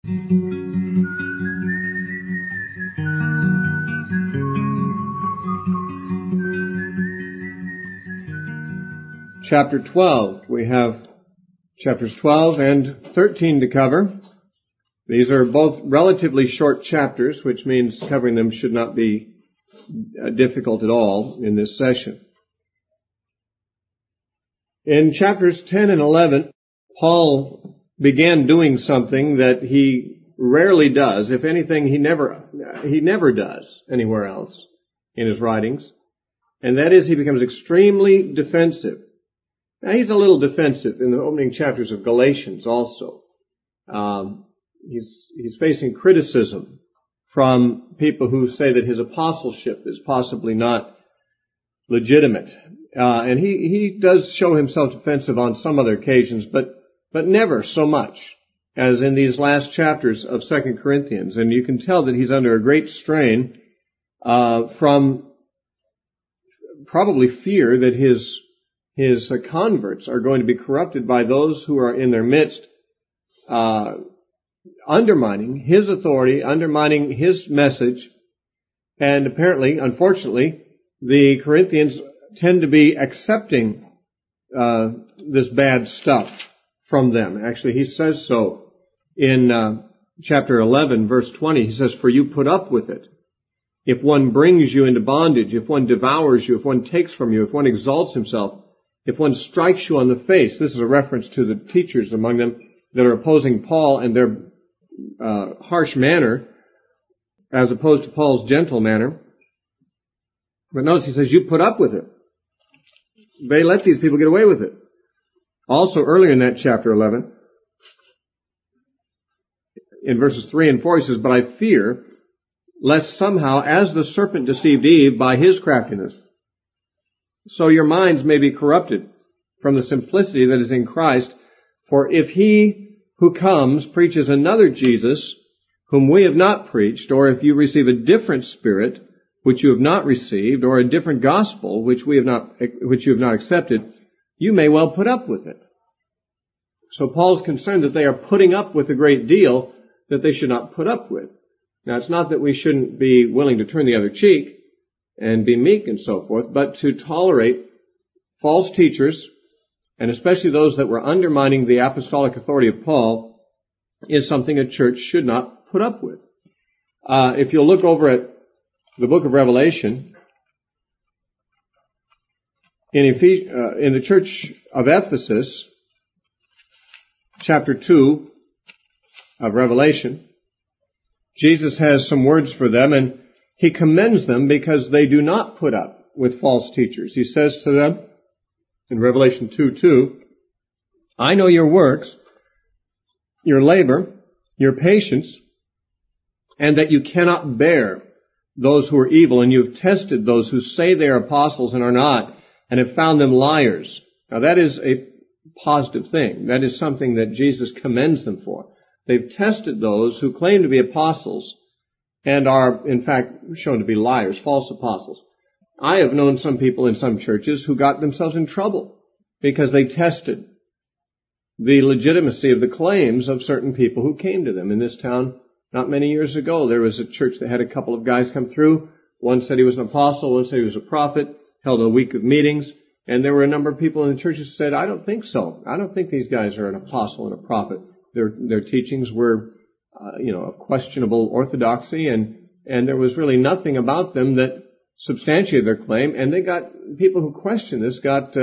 Chapter 12. We have chapters 12 and 13 to cover. These are both relatively short chapters, which means covering them should not be difficult at all in this session. In chapters 10 and 11, Paul began doing something that he rarely does. If anything, he never does anywhere else in his writings. And that is, he becomes extremely defensive. Now, he's a little defensive in the opening chapters of Galatians also. He's facing criticism from people who say that his apostleship is possibly not legitimate. And he does show himself defensive on some other occasions, but never so much as in these last chapters of 2 Corinthians. And you can tell that he's under a great strain from probably fear that his converts are going to be corrupted by those who are in their midst, undermining his authority, undermining his message. And apparently, unfortunately, the Corinthians tend to be accepting this bad stuff from them. Actually, he says so in chapter 11, verse 20. He says, "For you put up with it. If one brings you into bondage, if one devours you, if one takes from you, if one exalts himself, if one strikes you on the face." This is a reference to the teachers among them that are opposing Paul and their harsh manner as opposed to Paul's gentle manner. But notice he says, you put up with it. They let these people get away with it. Also earlier in that chapter 11, in verses 3 and 4, he says, "But I fear lest somehow, as the serpent deceived Eve by his craftiness, so your minds may be corrupted from the simplicity that is in Christ. For if he who comes preaches another Jesus, whom we have not preached, or if you receive a different spirit, which you have not received, or a different gospel, which you have not accepted, you may well put up with it." So Paul's concerned that they are putting up with a great deal that they should not put up with. Now, it's not that we shouldn't be willing to turn the other cheek and be meek and so forth, but to tolerate false teachers, and especially those that were undermining the apostolic authority of Paul, is something a church should not put up with. If you'll look over at the book of Revelation, in the church of Ephesus, chapter 2 of Revelation, Jesus has some words for them, and he commends them because they do not put up with false teachers. He says to them in Revelation 2:2, "I know your works, your labor, your patience, and that you cannot bear those who are evil, and you have tested those who say they are apostles and are not, and have found them liars." Now that is a positive thing. That is something that Jesus commends them for. They've tested those who claim to be apostles and are, in fact, shown to be liars, false apostles. I have known some people in some churches who got themselves in trouble because they tested the legitimacy of the claims of certain people who came to them. In this town, not many years ago, there was a church that had a couple of guys come through. One said he was an apostle, one said he was a prophet, held a week of meetings, and there were a number of people in the church who said, "I don't think so. I don't think these guys are an apostle and a prophet." Their teachings were of questionable orthodoxy, and there was really nothing about them that substantiated their claim, and they got, people who questioned this got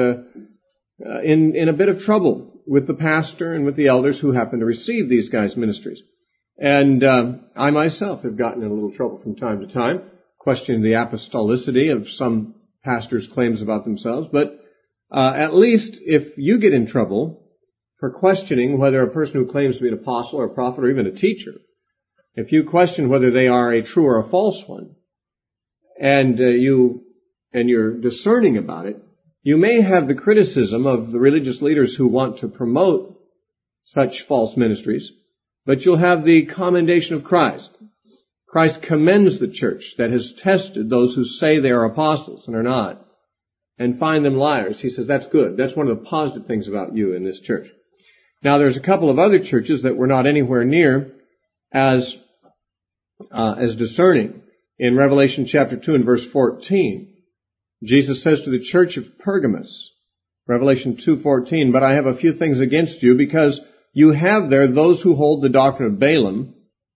in a bit of trouble with the pastor and with the elders who happened to receive these guys' ministries. And I myself have gotten in a little trouble from time to time, questioning the apostolicity of some pastors' claims about themselves, but at least if you get in trouble for questioning whether a person who claims to be an apostle or a prophet or even a teacher, if you question whether they are a true or a false one, and you're discerning about it, you may have the criticism of the religious leaders who want to promote such false ministries, but you'll have the commendation of Christ. Christ commends the church that has tested those who say they are apostles and are not, and find them liars. He says, that's good. That's one of the positive things about you in this church. Now, there's a couple of other churches that were not anywhere near as discerning. In Revelation chapter 2 and verse 14, Jesus says to the church of Pergamos, Revelation 2:14, "But I have a few things against you, because you have there those who hold the doctrine of Balaam."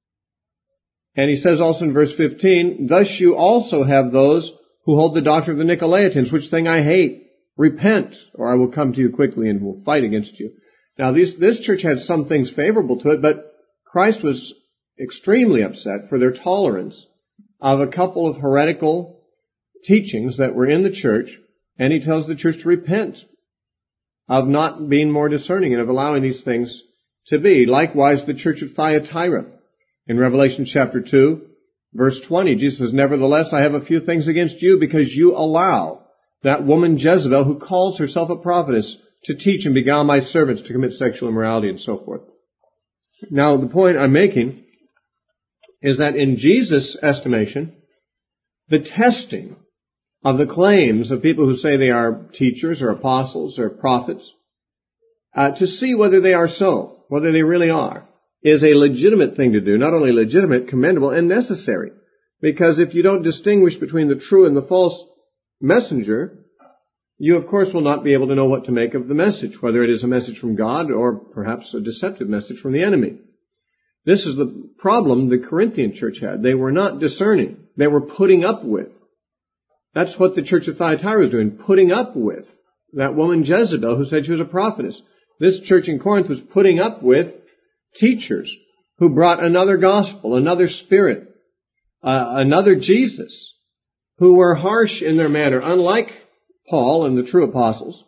And he says also in verse 15, "Thus you also have those who hold the doctrine of the Nicolaitans, which thing I hate. Repent, or I will come to you quickly and will fight against you." Now this church had some things favorable to it, but Christ was extremely upset for their tolerance of a couple of heretical teachings that were in the church, and he tells the church to repent of not being more discerning and of allowing these things to be. Likewise, the church of Thyatira. In Revelation chapter 2, verse 20, Jesus says, "Nevertheless, I have a few things against you, because you allow that woman Jezebel, who calls herself a prophetess, to teach and beguile my servants to commit sexual immorality," and so forth. Now, the point I'm making is that in Jesus' estimation, the testing of the claims of people who say they are teachers or apostles or prophets, to see whether they are so, whether they really are, is a legitimate thing to do. Not only legitimate, commendable, and necessary. Because if you don't distinguish between the true and the false messenger, you of course will not be able to know what to make of the message, whether it is a message from God or perhaps a deceptive message from the enemy. This is the problem the Corinthian church had. They were not discerning. They were putting up with. That's what the church of Thyatira was doing, putting up with that woman Jezebel who said she was a prophetess. This church in Corinth was putting up with teachers who brought another gospel, another spirit, another Jesus, who were harsh in their manner, unlike Paul and the true apostles.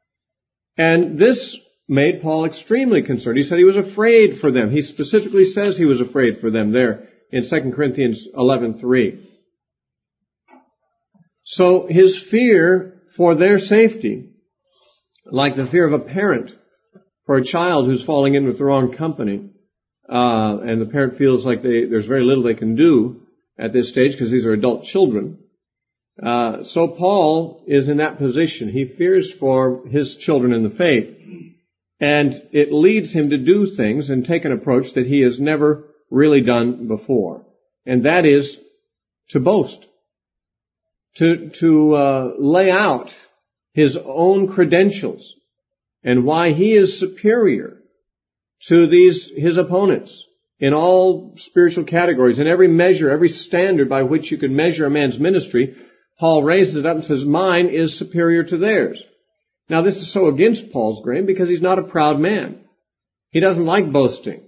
And this made Paul extremely concerned. He said he was afraid for them. He specifically says he was afraid for them there in 2 Corinthians 11:3. So his fear for their safety, like the fear of a parent for a child who's falling in with the wrong company, and the parent feels like there's very little they can do at this stage because these are adult children. So Paul is in that position. He fears for his children in the faith. And it leads him to do things and take an approach that he has never really done before. And that is to boast. To lay out his own credentials and why he is superior to his opponents in all spiritual categories, in every measure, every standard by which you could measure a man's ministry. Paul raises it up and says, mine is superior to theirs. Now, this is so against Paul's grain because he's not a proud man. He doesn't like boasting.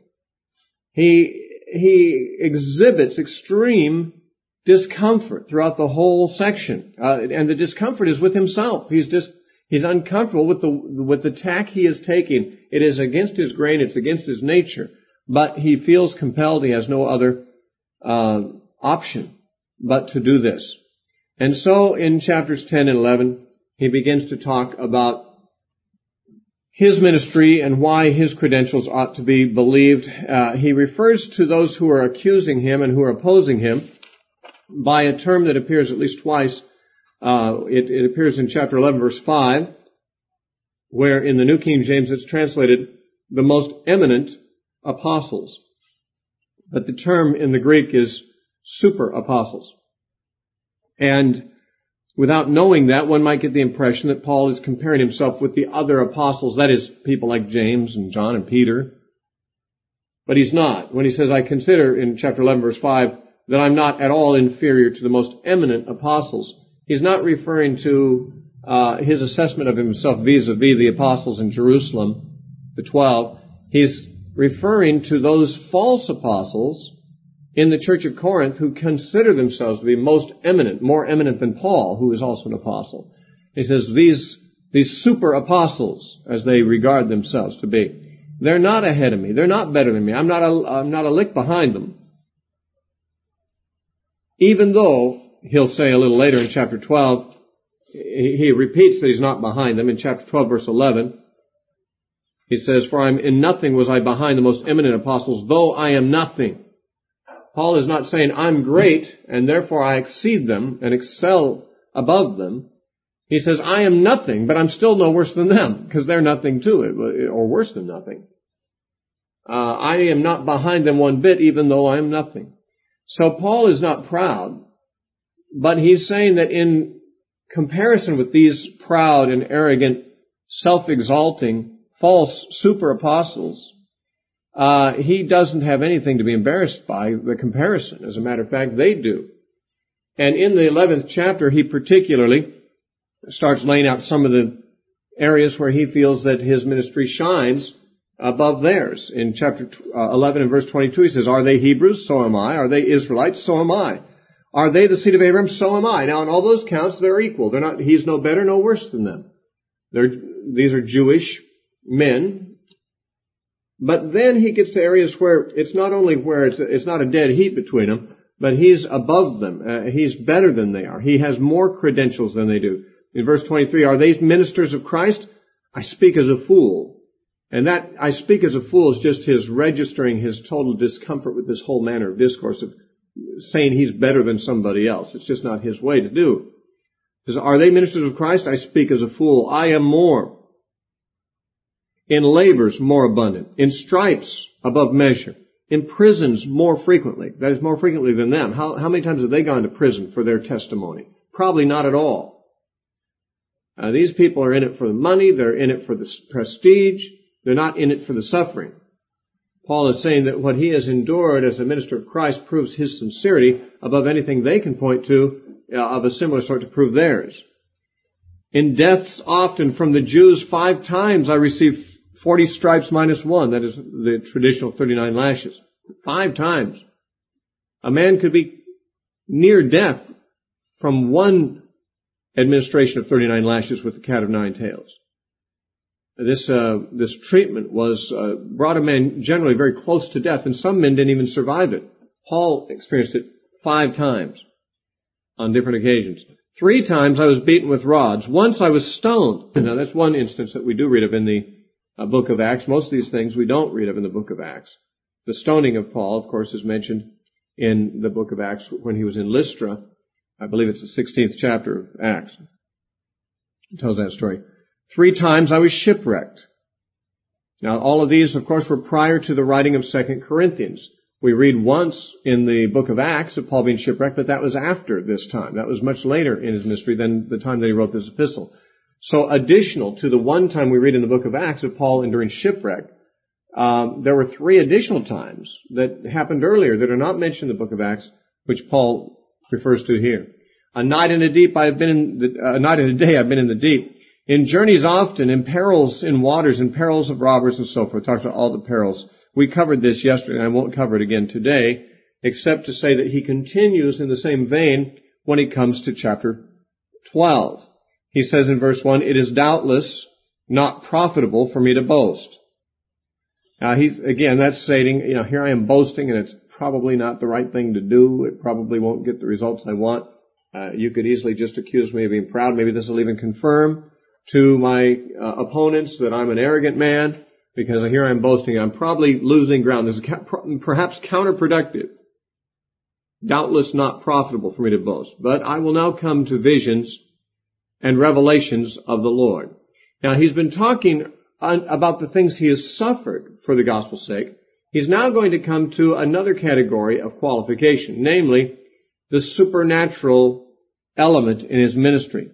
He exhibits extreme discomfort throughout the whole section. And the discomfort is with himself. He's uncomfortable with the tack he is taking. It is against his grain. It's against his nature. But he feels compelled. He has no other option but to do this. And so in chapters 10 and 11, he begins to talk about his ministry and why his credentials ought to be believed. He refers to those who are accusing him and who are opposing him by a term that appears at least twice. It appears in chapter 11, verse 5, where in the New King James it's translated, the most eminent apostles. But the term in the Greek is super apostles. And without knowing that, one might get the impression that Paul is comparing himself with the other apostles, that is, people like James and John and Peter. But he's not. When he says, I consider, in chapter 11, verse 5, that I'm not at all inferior to the most eminent apostles, he's not referring to his assessment of himself vis-a-vis the apostles in Jerusalem, the 12. He's referring to those false apostles in the church of Corinth who consider themselves to be most eminent, more eminent than Paul, who is also an apostle. He says these super apostles, as they regard themselves to be, they're not ahead of me. They're not better than me. I'm not a lick behind them. Even though, he'll say a little later in chapter 12, he repeats that he's not behind them. In chapter 12, verse 11, he says, for in nothing was I behind the most eminent apostles, though I am nothing. Paul is not saying, I'm great, and therefore I exceed them and excel above them. He says, I am nothing, but I'm still no worse than them, because they're nothing too, or worse than nothing. I am not behind them one bit, even though I am nothing. So Paul is not proud, but he's saying that in comparison with these proud and arrogant, self-exalting, false super apostles, he doesn't have anything to be embarrassed by the comparison. As a matter of fact, they do. And in the 11th chapter, he particularly starts laying out some of the areas where he feels that his ministry shines above theirs. In chapter 11 and verse 22, he says, "Are they Hebrews? So am I. Are they Israelites? So am I. Are they the seed of Abraham? So am I." Now, in all those counts, they're equal. He's no better, no worse than them. These are Jewish men. But then he gets to areas where it's not only where it's not a dead heat between them, but he's above them. He's better than they are. He has more credentials than they do. In verse 23, "Are they ministers of Christ? I speak as a fool." And that "I speak as a fool" is just his registering his total discomfort with this whole manner of discourse of saying he's better than somebody else. It's just not his way to do. He says, "Are they ministers of Christ? I speak as a fool. I am more. In labors more abundant. In stripes above measure. In prisons more frequently." That is, more frequently than them. How many times have they gone to prison for their testimony? Probably not at all. These people are in it for the money. They're in it for the prestige. They're not in it for the suffering. Paul is saying that what he has endured as a minister of Christ proves his sincerity above anything they can point to of a similar sort to prove theirs. "In deaths often from the Jews 5 times I received 40 stripes minus 1. That is the traditional 39 lashes. 5 times. A man could be near death from one administration of 39 lashes with the cat of 9 tails. This treatment brought a man generally very close to death, and some men didn't even survive it. Paul experienced it 5 times on different occasions. 3 times I was beaten with rods. Once I was stoned. Now that's one instance that we do read of in the book of Acts. Most of these things we don't read of in the book of Acts. The stoning of Paul, of course, is mentioned in the book of Acts when he was in Lystra. I believe it's the 16th chapter of Acts. It tells that story. 3 times I was shipwrecked. Now, all of these, of course, were prior to the writing of 2 Corinthians. We read once in the book of Acts of Paul being shipwrecked, but that was after this time. That was much later in his ministry than the time that he wrote this epistle. So additional to the one time we read in the book of Acts of Paul enduring shipwreck, there were 3 additional times that happened earlier that are not mentioned in the book of Acts, which Paul refers to here. A night and a day I've been in the deep. In journeys often, in perils in waters, in perils of robbers and so forth. Talked about all the perils. We covered this yesterday, and I won't cover it again today, except to say that he continues in the same vein when he comes to chapter 12. He says in verse 1, "It is doubtless not profitable for me to boast." Now that's stating, here I am boasting, and it's probably not the right thing to do. It probably won't get the results I want. You could easily just accuse me of being proud. Maybe this will even confirm to my opponents that I'm an arrogant man, because here I'm boasting. I'm probably losing ground. This is perhaps counterproductive. Doubtless not profitable for me to boast. But I will now come to visions and revelations of the Lord. Now, he's been talking about the things he has suffered for the gospel's sake. He's now going to come to another category of qualification, namely the supernatural element in his ministry.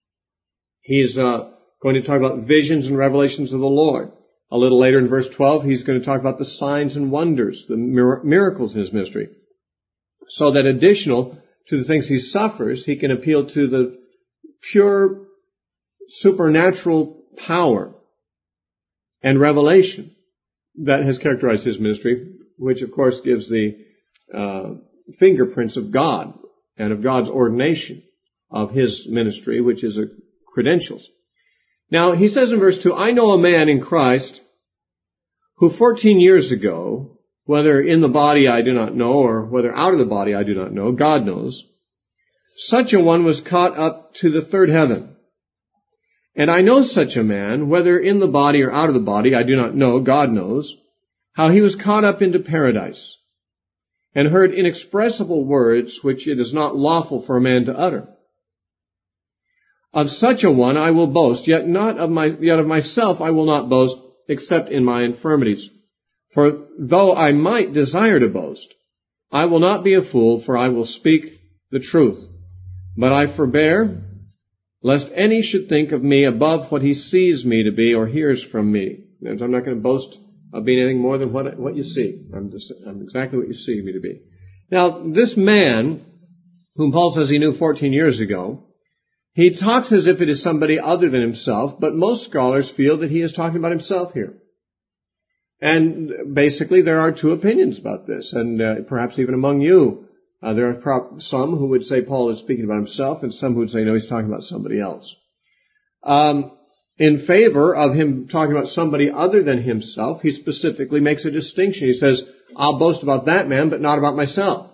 He's going to talk about visions and revelations of the Lord. A little later in verse 12, he's going to talk about the signs and wonders, the miracles in his ministry. So that additional to the things he suffers, he can appeal to the pure supernatural power and revelation that has characterized his ministry, which of course gives the fingerprints of God and of God's ordination of his ministry, which is credentials. Now, he says in verse 2, "I know a man in Christ who 14 years ago, whether in the body I do not know, or whether out of the body I do not know, God knows, such a one was caught up to the 3rd heaven. And I know such a man, whether in the body or out of the body I do not know, God knows, how he was caught up into paradise, and heard inexpressible words which it is not lawful for a man to utter. Of such a one I will boast, yet of myself I will not boast, except in my infirmities. For though I might desire to boast, I will not be a fool, for I will speak the truth. But I forbear, lest any should think of me above what he sees me to be or hears from me. And I'm not going to boast of being anything more than what you see. I'm exactly what you see me to be. Now, this man, whom Paul says he knew 14 years ago, he talks as if it is somebody other than himself, but most scholars feel that he is talking about himself here. And basically there are two opinions about this, and perhaps even among you, there are some who would say Paul is speaking about himself, and some who would say no, he's talking about somebody else. In favor of him talking about somebody other than himself, he specifically makes a distinction. He says, I'll boast about that man, but not about myself.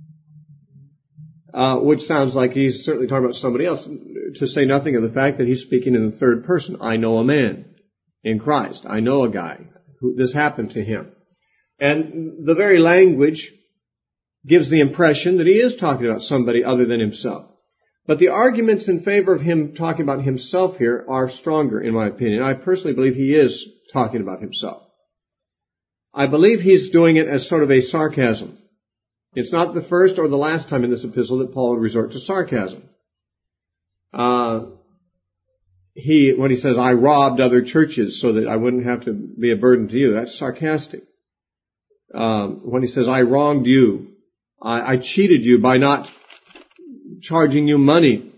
Which sounds like he's certainly talking about somebody else, to say nothing of the fact that he's speaking in the third person. I know a man in Christ. I know a guy who this happened to him. And the very language gives the impression that he is talking about somebody other than himself. But the arguments in favor of him talking about himself here are stronger, in my opinion. I personally believe he is talking about himself. I believe he's doing it as sort of a sarcasm. It's not the first or the last time in this epistle that Paul would resort to sarcasm. When he says, I robbed other churches so that I wouldn't have to be a burden to you, that's sarcastic. When he says, I wronged you, I cheated you by not charging you money,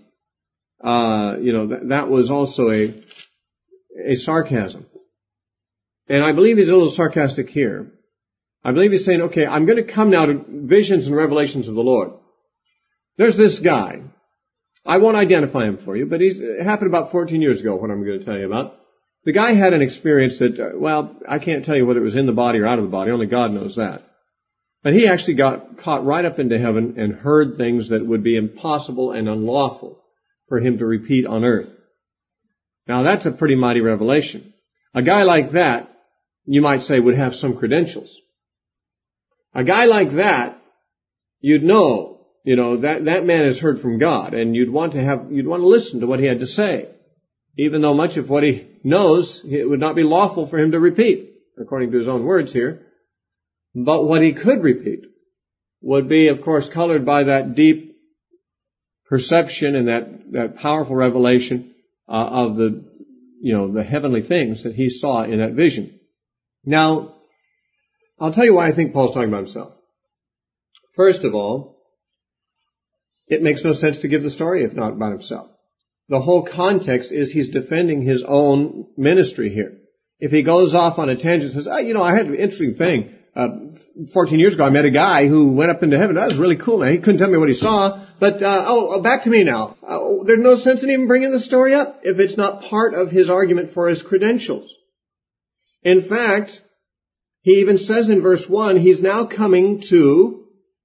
that was also a sarcasm. And I believe he's a little sarcastic here. I believe he's saying, okay, I'm going to come now to visions and revelations of the Lord. There's this guy. I won't identify him for you, but it happened about 14 years ago, what I'm going to tell you about. The guy had an experience that, I can't tell you whether it was in the body or out of the body. Only God knows that. But he actually got caught right up into heaven and heard things that would be impossible and unlawful for him to repeat on earth. Now that's a pretty mighty revelation. A guy like that, you might say, would have some credentials. A guy like that, you'd know, that man has heard from God, and you'd want to listen to what he had to say. Even though much of what he knows, it would not be lawful for him to repeat, according to his own words here. But what he could repeat would be, of course, colored by that deep perception and that powerful revelation of the heavenly things that he saw in that vision. Now, I'll tell you why I think Paul's talking about himself. First of all, it makes no sense to give the story if not about himself. The whole context is he's defending his own ministry here. If he goes off on a tangent and says, I had an interesting thing. 14 years ago I met a guy who went up into heaven. That was really cool, man. He couldn't tell me what he saw. But, back to me now. There's no sense in even bringing the story up if it's not part of his argument for his credentials. In fact, he even says in verse 1, he's now coming to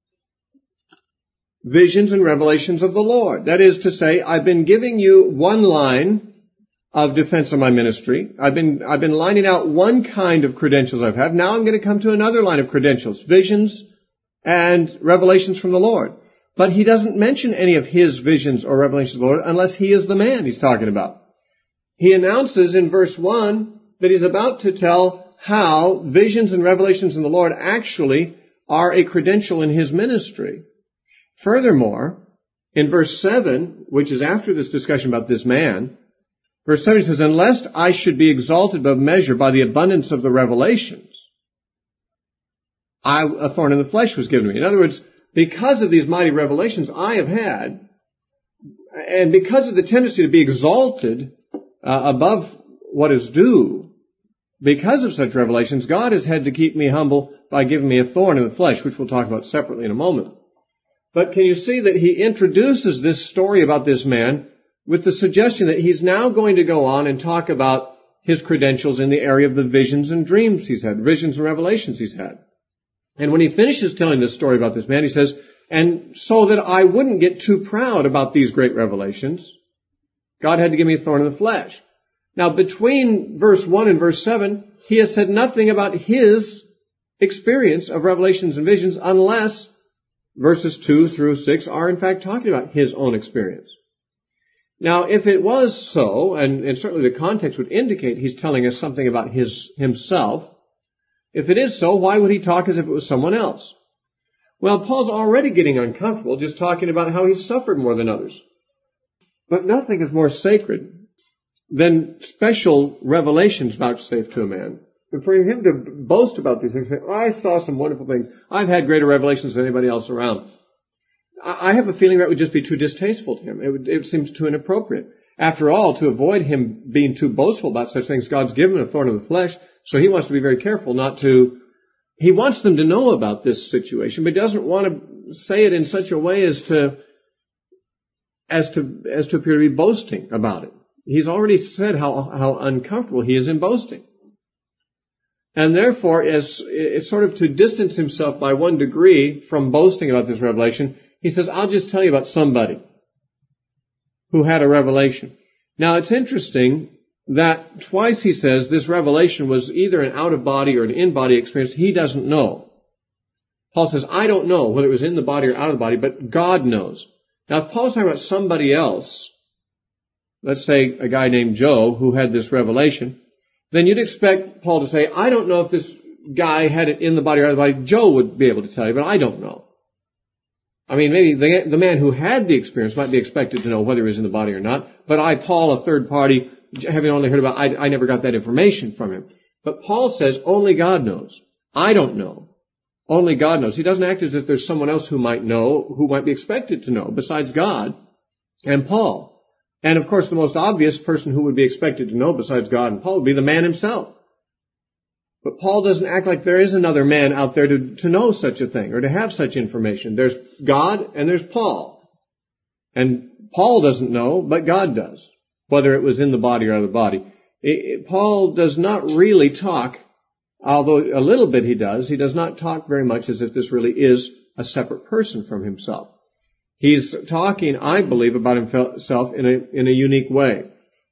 visions and revelations of the Lord. That is to say, I've been giving you one line of defense of my ministry. I've been lining out one kind of credentials I've had. Now I'm going to come to another line of credentials, visions and revelations from the Lord. But he doesn't mention any of his visions or revelations of the Lord unless he is the man he's talking about. He announces in verse 1 that he's about to tell how visions and revelations in the Lord actually are a credential in his ministry. Furthermore, in verse 7, which is after this discussion about this man, verse 7 says, unless I should be exalted above measure by the abundance of the revelations, a thorn in the flesh was given to me. In other words, because of these mighty revelations I have had, and because of the tendency to be exalted above what is due, because of such revelations, God has had to keep me humble by giving me a thorn in the flesh, which we'll talk about separately in a moment. But can you see that he introduces this story about this man with the suggestion that he's now going to go on and talk about his credentials in the area of the visions and dreams he's had, visions and revelations he's had. And when he finishes telling this story about this man, he says, and so that I wouldn't get too proud about these great revelations, God had to give me a thorn in the flesh. Now, between verse 1 and verse 7, he has said nothing about his experience of revelations and visions unless verses 2 through 6 are in fact talking about his own experience. Now, if it was so, and certainly the context would indicate he's telling us something about himself, If it is so, why would he talk as if it was someone else? Well, Paul's already getting uncomfortable just talking about how he's suffered more than others. But nothing is more sacred than special revelations vouchsafed to a man. And for him to boast about these things, say, oh, I saw some wonderful things. I've had greater revelations than anybody else around. I have a feeling that would just be too distasteful to him. It seems too inappropriate. After all, to avoid him being too boastful about such things, God's given him a thorn of the flesh, so he wants to be very careful not to. He wants them to know about this situation, but he doesn't want to say it in such a way as to appear to be boasting about it. He's already said how uncomfortable he is in boasting. And therefore, as sort of to distance himself by one degree from boasting about this revelation, he says, I'll just tell you about somebody who had a revelation. Now, it's interesting that twice he says this revelation was either an out-of-body or an in-body experience. He doesn't know. Paul says, I don't know whether it was in the body or out of the body, but God knows. Now, if Paul's talking about somebody else, let's say a guy named Joe who had this revelation, then you'd expect Paul to say, I don't know if this guy had it in the body or out of the body. Joe would be able to tell you, but I don't know. I mean, maybe the man who had the experience might be expected to know whether it was in the body or not, but I, Paul, a third party, having only heard about it, I never got that information from him. But Paul says, only God knows. I don't know. Only God knows. He doesn't act as if there's someone else who might know, who might be expected to know, besides God and Paul. And of course, the most obvious person who would be expected to know besides God and Paul would be the man himself. But Paul doesn't act like there is another man out there to know such a thing or to have such information. There's God and there's Paul. And Paul doesn't know, but God does, whether it was in the body or out of the body. Paul does not really talk, although a little bit he does not talk very much as if this really is a separate person from himself. He's talking, I believe, about himself in a unique way.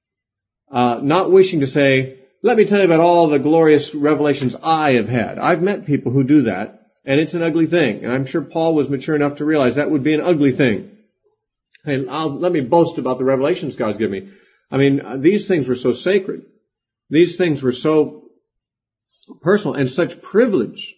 Not wishing to say, let me tell you about all the glorious revelations I have had. I've met people who do that, and it's an ugly thing. And I'm sure Paul was mature enough to realize that would be an ugly thing. Hey, let me boast about the revelations God's given me. I mean, these things were so sacred. These things were so personal and such privilege.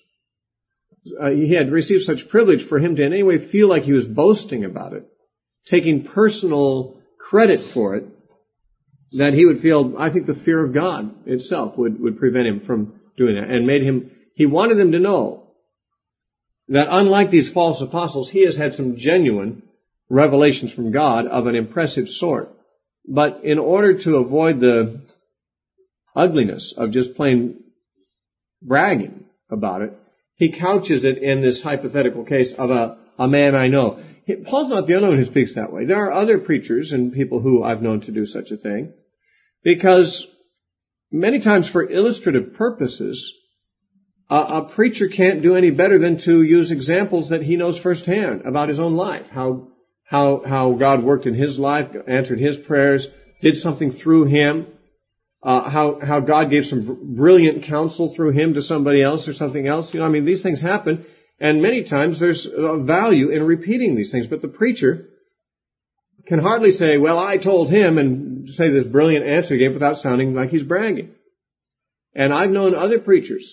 He had received such privilege for him to in any way feel like he was boasting about it, taking personal credit for it, that he would feel, I think the fear of God itself would prevent him from doing that, and he wanted them to know that unlike these false apostles, he has had some genuine revelations from God of an impressive sort. But in order to avoid the ugliness of just plain bragging about it, he couches it in this hypothetical case of a man I know. Paul's not the only one who speaks that way. There are other preachers and people who I've known to do such a thing, because many times for illustrative purposes, a preacher can't do any better than to use examples that he knows firsthand about his own life, how God worked in his life, answered his prayers, did something through him, how God gave some brilliant counsel through him to somebody else or something else. You know, I mean, these things happen, and many times there's a value in repeating these things, but the preacher can hardly say, well, I told him, and say this brilliant answer he gave without sounding like he's bragging. And I've known other preachers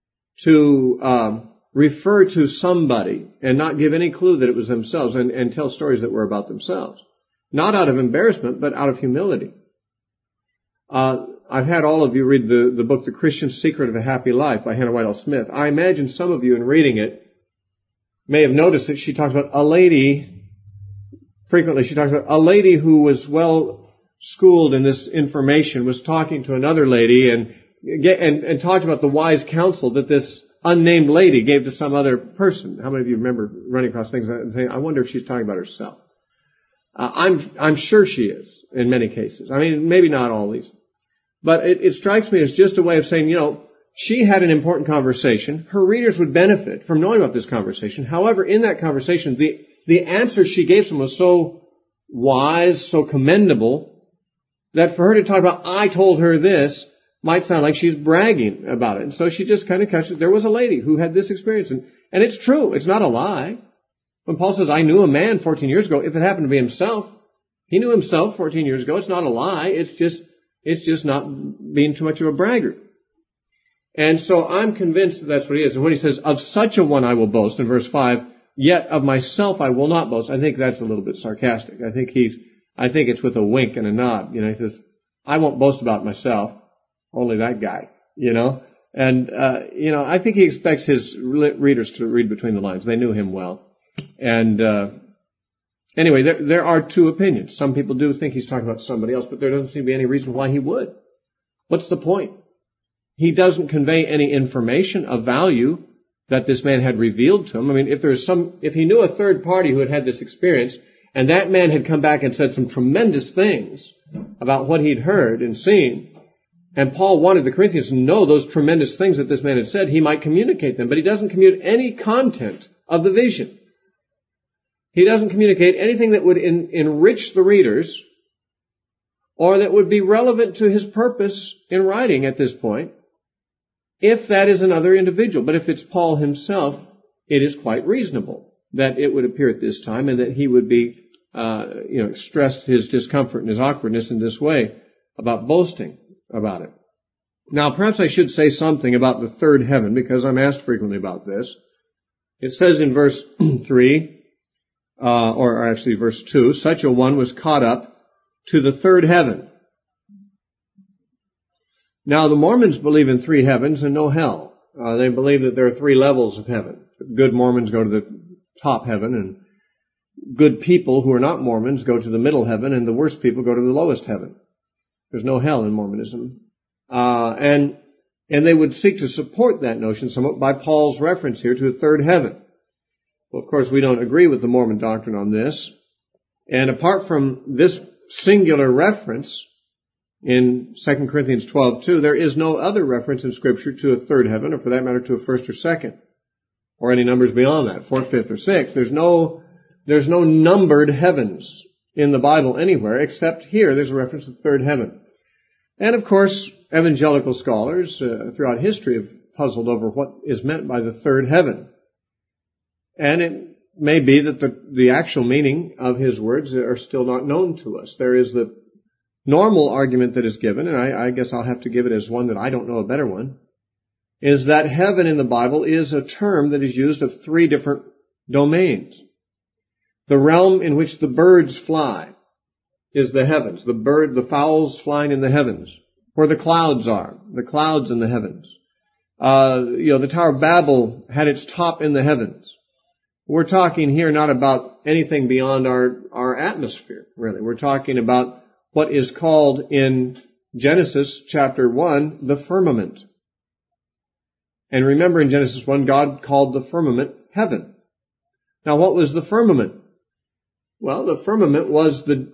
to refer to somebody and not give any clue that it was themselves, and tell stories that were about themselves. Not out of embarrassment, but out of humility. I've had all of you read the book, The Christian Secret of a Happy Life by Hannah Whitall Smith. I imagine some of you in reading it may have noticed that she talks about a lady, frequently she talks about a lady who was well schooled in this information, was talking to another lady and talked about the wise counsel that this unnamed lady gave to some other person. How many of you remember running across things and saying, I wonder if she's talking about herself? I'm sure she is in many cases. I mean, maybe not all these. But it strikes me as just a way of saying, you know, she had an important conversation. Her readers would benefit from knowing about this conversation. However, in that conversation, the answer she gave them was so wise, so commendable, that for her to talk about, I told her this, might sound like she's bragging about it. And so she just kind of catches it. There was a lady who had this experience. And it's true. It's not a lie. When Paul says, I knew a man 14 years ago, if it happened to be himself, he knew himself 14 years ago. It's not a lie. It's just not being too much of a braggart. And so I'm convinced that that's what he is. And when he says, of such a one I will boast, in verse 5, yet of myself I will not boast, I think that's a little bit sarcastic. I think it's with a wink and a nod. He says, I won't boast about myself, only that guy, And, I think he expects his readers to read between the lines. They knew him well. And, anyway, there are two opinions. Some people do think he's talking about somebody else, but there doesn't seem to be any reason why he would. What's the point? He doesn't convey any information of value that this man had revealed to him. I mean, if he knew a third party who had had this experience, and that man had come back and said some tremendous things about what he'd heard and seen, and Paul wanted the Corinthians to know those tremendous things that this man had said, he might communicate them, but he doesn't communicate any content of the vision. He doesn't communicate anything that would enrich the readers or that would be relevant to his purpose in writing at this point, if that is another individual. But if it's Paul himself, it is quite reasonable that it would appear at this time and that he would be, express his discomfort and his awkwardness in this way about boasting about it. Now, perhaps I should say something about the third heaven, because I'm asked frequently about this. It says in verse 3, or actually verse 2, such a one was caught up to the third heaven. Now, the Mormons believe in three heavens and no hell. They believe that there are three levels of heaven. Good Mormons go to the top heaven, and good people who are not Mormons go to the middle heaven, and the worst people go to the lowest heaven. There's no hell in Mormonism. And they would seek to support that notion somewhat by Paul's reference here to a third heaven. Well, of course, we don't agree with the Mormon doctrine on this. And apart from this singular reference in 2 Corinthians 12:2, there is no other reference in Scripture to a third heaven, or for that matter to a first or second, or any numbers beyond that, fourth, fifth, or sixth. There's no numbered heavens in the Bible anywhere, except here there's a reference to the third heaven. And of course, evangelical scholars throughout history have puzzled over what is meant by the third heaven. And it may be that the actual meaning of his words are still not known to us. There is the normal argument that is given, and I guess I'll have to give it as one that I don't know a better one, is that heaven in the Bible is a term that is used of three different domains. The realm in which the birds fly is the heavens. The fowls flying in the heavens. Where the clouds are. The clouds in the heavens. The Tower of Babel had its top in the heavens. We're talking here not about anything beyond our atmosphere, really. We're talking about what is called in Genesis chapter 1, the firmament. And remember in Genesis 1, God called the firmament heaven. Now what was the firmament? Well, the firmament was the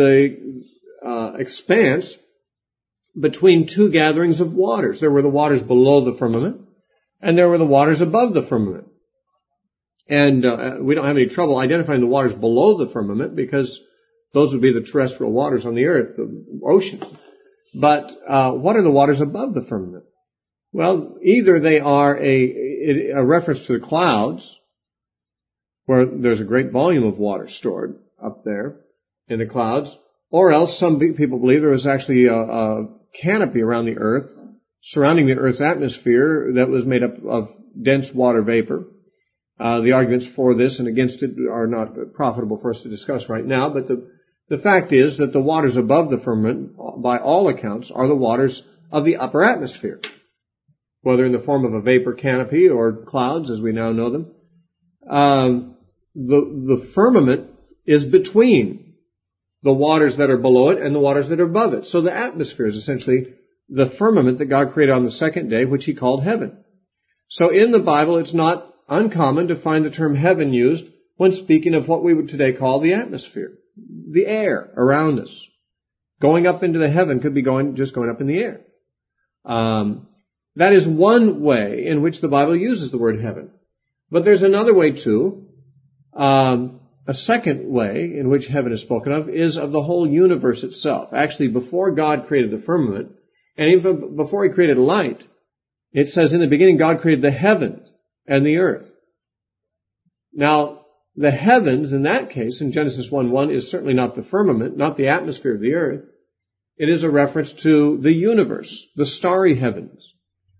expanse between two gatherings of waters. There were the waters below the firmament, and there were the waters above the firmament. And we don't have any trouble identifying the waters below the firmament, because those would be the terrestrial waters on the earth, the oceans. But what are the waters above the firmament? Well, either they are a reference to the clouds, where there's a great volume of water stored up there in the clouds, or else some people believe there was actually a canopy around the earth, surrounding the earth's atmosphere, that was made up of dense water vapor. The arguments for this and against it are not profitable for us to discuss right now, but the fact is that the waters above the firmament, by all accounts, are the waters of the upper atmosphere, whether in the form of a vapor canopy or clouds, as we now know them. The firmament is between the waters that are below it and the waters that are above it. So the atmosphere is essentially the firmament that God created on the second day, which he called heaven. So in the Bible, it's not uncommon to find the term heaven used when speaking of what we would today call the atmosphere, the air around us. Going up into the heaven could be just going up in the air. That is one way in which the Bible uses the word heaven. But there's another way too. A second way in which heaven is spoken of is of the whole universe itself. Actually, before God created the firmament, and even before he created light, it says in the beginning God created the heavens and the earth. Now, the heavens in that case, in Genesis 1:1, is certainly not the firmament, not the atmosphere of the earth. It is a reference to the universe, the starry heavens,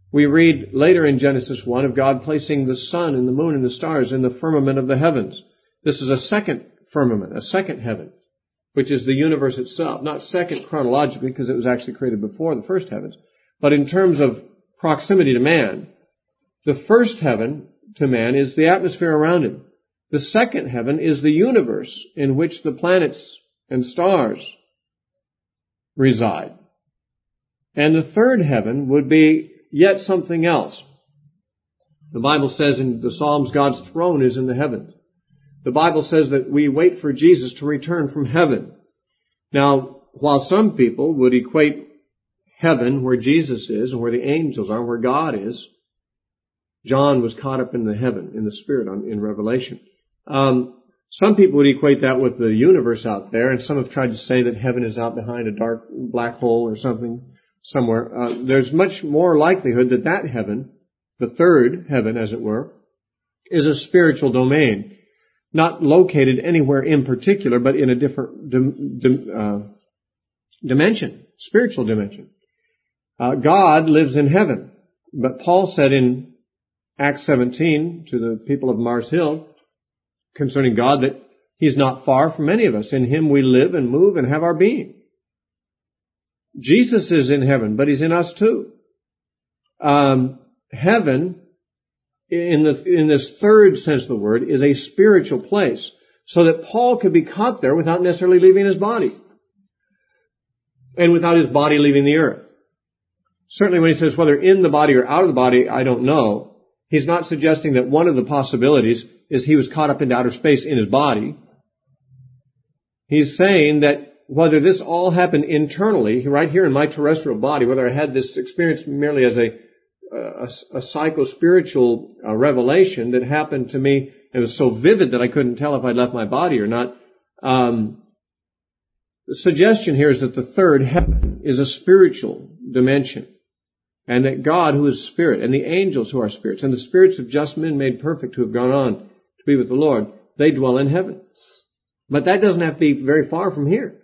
We read later in Genesis 1 of God placing the sun and the moon and the stars in the firmament of the heavens. This is a second firmament, a second heaven, which is the universe itself. Not second chronologically, because it was actually created before the first heavens, but in terms of proximity to man. The first heaven to man is the atmosphere around him. The second heaven is the universe in which the planets and stars reside. And the third heaven would be yet something else. The Bible says in the Psalms, God's throne is in the heavens. The Bible says that we wait for Jesus to return from heaven. Now, while some people would equate heaven where Jesus is and where the angels are, where God is, John was caught up in the heaven, in the Spirit in Revelation. Some people would equate that with the universe out there, and some have tried to say that heaven is out behind a dark black hole or something somewhere. There's much more likelihood that that heaven, the third heaven as it were, is a spiritual domain, not located anywhere in particular, but in a different dimension, spiritual dimension. God lives in heaven, but Paul said in Acts 17 to the people of Mars Hill concerning God that He's not far from any of us. In Him we live and move and have our being. Jesus is in heaven, but He's in us too. Heaven, in this third sense of the word, is a spiritual place, so that Paul could be caught there without necessarily leaving his body, and without his body leaving the earth. Certainly when he says whether in the body or out of the body, I don't know, he's not suggesting that one of the possibilities is he was caught up into outer space in his body. He's saying that whether this all happened internally, right here in my terrestrial body, whether I had this experience merely as a psycho-spiritual revelation that happened to me, it was so vivid that I couldn't tell if I'd left my body or not. The suggestion here is that the third heaven is a spiritual dimension, and that God, who is spirit, and the angels who are spirits, and the spirits of just men made perfect who have gone on to be with the Lord, they dwell in heaven. But that doesn't have to be very far from here.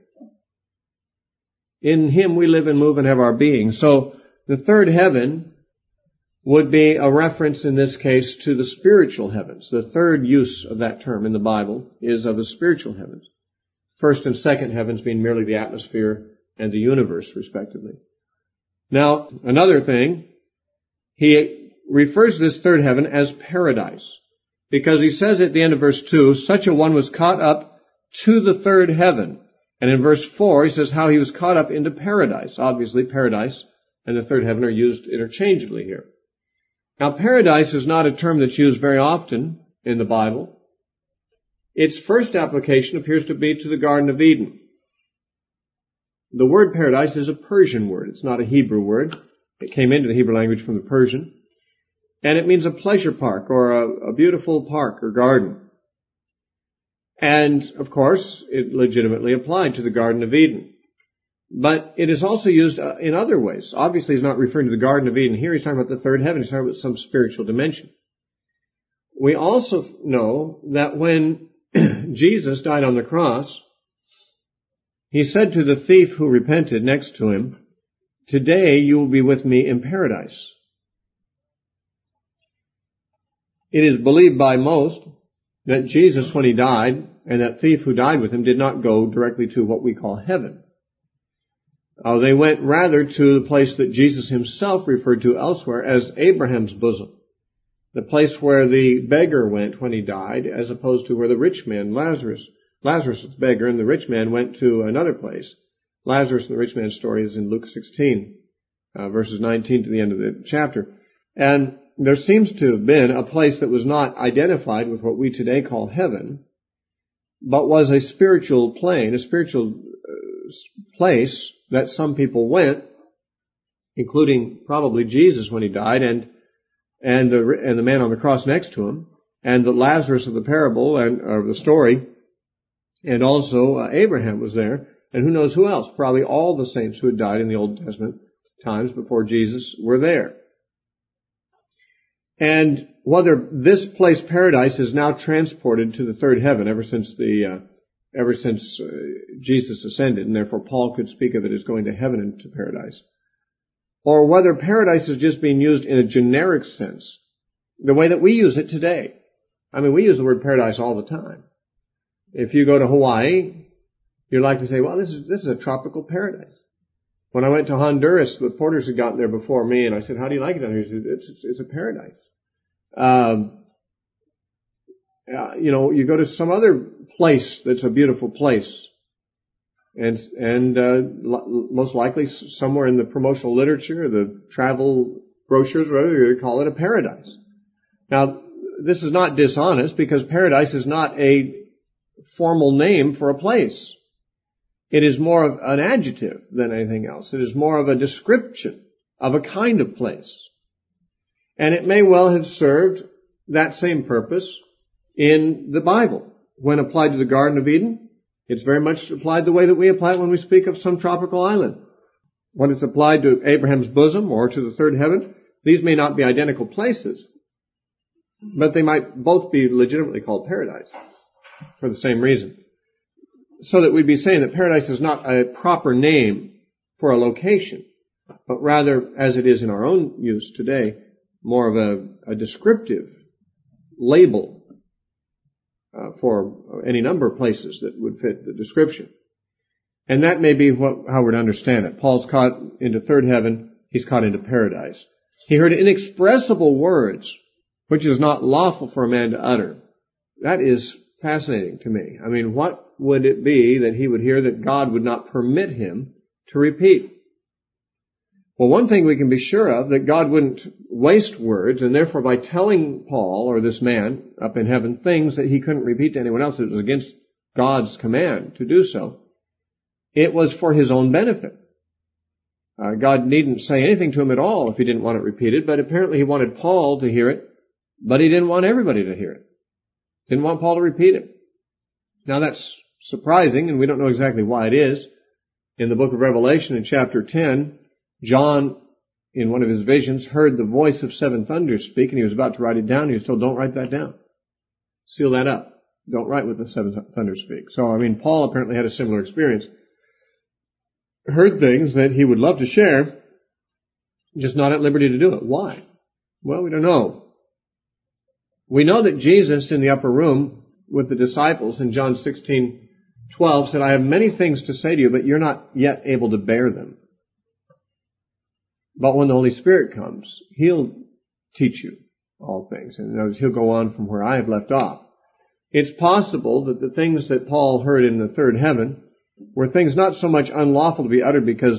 In Him we live and move and have our being. So the third heaven would be a reference in this case to the spiritual heavens. The third use of that term in the Bible is of the spiritual heavens. First and second heavens being merely the atmosphere and the universe, respectively. Now, another thing, he refers to this third heaven as paradise, because he says at the end of verse 2, such a one was caught up to the third heaven. And in verse 4, he says how he was caught up into paradise. Obviously, paradise and the third heaven are used interchangeably here. Now, paradise is not a term that's used very often in the Bible. Its first application appears to be to the Garden of Eden. The word paradise is a Persian word. It's not a Hebrew word. It came into the Hebrew language from the Persian. And it means a pleasure park or a beautiful park or garden. And, of course, it legitimately applied to the Garden of Eden. But it is also used in other ways. Obviously, he's not referring to the Garden of Eden here. He's talking about the third heaven. He's talking about some spiritual dimension. We also know that when Jesus died on the cross, He said to the thief who repented next to Him, today you will be with me in paradise. It is believed by most that Jesus, when He died, and that thief who died with Him did not go directly to what we call heaven. They went rather to the place that Jesus Himself referred to elsewhere as Abraham's bosom. The place where the beggar went when he died, as opposed to where the rich man, Lazarus was the beggar, and the rich man went to another place. Lazarus and the rich man's story is in Luke 16, verses 19 to the end of the chapter. And there seems to have been a place that was not identified with what we today call heaven, but was a spiritual plane, a spiritual place that some people went, including probably Jesus when He died, and the man on the cross next to Him, and the Lazarus of the parable or the story, and also Abraham was there, and who knows who else? Probably all the saints who had died in the Old Testament times before Jesus were there. And whether this place, paradise, is now transported to the third heaven ever since Jesus ascended, and therefore Paul could speak of it as going to heaven and to paradise. or whether paradise is just being used in a generic sense, the way that we use it today. I mean, we use the word paradise all the time. If you go to Hawaii, you're likely to say, well, this is a tropical paradise. When I went to Honduras, the porters had gotten there before me, and I said, how do you like it down here? He said, it's a paradise. You go to some other place that's a beautiful place, and most likely somewhere in the promotional literature, the travel brochures, whatever, you call it a paradise. Now, this is not dishonest, because paradise is not a formal name for a place. It is more of an adjective than anything else. It is more of a description of a kind of place. And it may well have served that same purpose in the Bible. When applied to the Garden of Eden, it's very much applied the way that we apply it when we speak of some tropical island. When it's applied to Abraham's bosom or to the third heaven, these may not be identical places, but they might both be legitimately called paradise for the same reason. So that we'd be saying that paradise is not a proper name for a location, but rather, as it is in our own use today, more of a descriptive label for any number of places that would fit the description. And that may be how we're to understand it. Paul's caught into third heaven, he's caught into paradise. He heard inexpressible words, which is not lawful for a man to utter. That is fascinating to me. I mean, what would it be that he would hear that God would not permit him to repeat? Well, one thing we can be sure of, that God wouldn't waste words, and therefore by telling Paul, or this man up in heaven, things that he couldn't repeat to anyone else, it was against God's command to do so. It was for his own benefit. God needn't say anything to him at all if he didn't want it repeated, but apparently he wanted Paul to hear it, but he didn't want everybody to hear it. Didn't want Paul to repeat it. Now that's surprising, and we don't know exactly why it is. In the book of Revelation, in chapter 10, John, in one of his visions, heard the voice of seven thunders speak, and he was about to write it down. He was told, don't write that down. Seal that up. Don't write what the seven thunders speak. So, Paul apparently had a similar experience. Heard things that he would love to share, just not at liberty to do it. Why? Well, we don't know. We know that Jesus in the upper room with the disciples in John 16:12 said, I have many things to say to you, but you're not yet able to bear them. But when the Holy Spirit comes, He'll teach you all things. And notice He'll go on from where I have left off. It's possible that the things that Paul heard in the third heaven were things not so much unlawful to be uttered because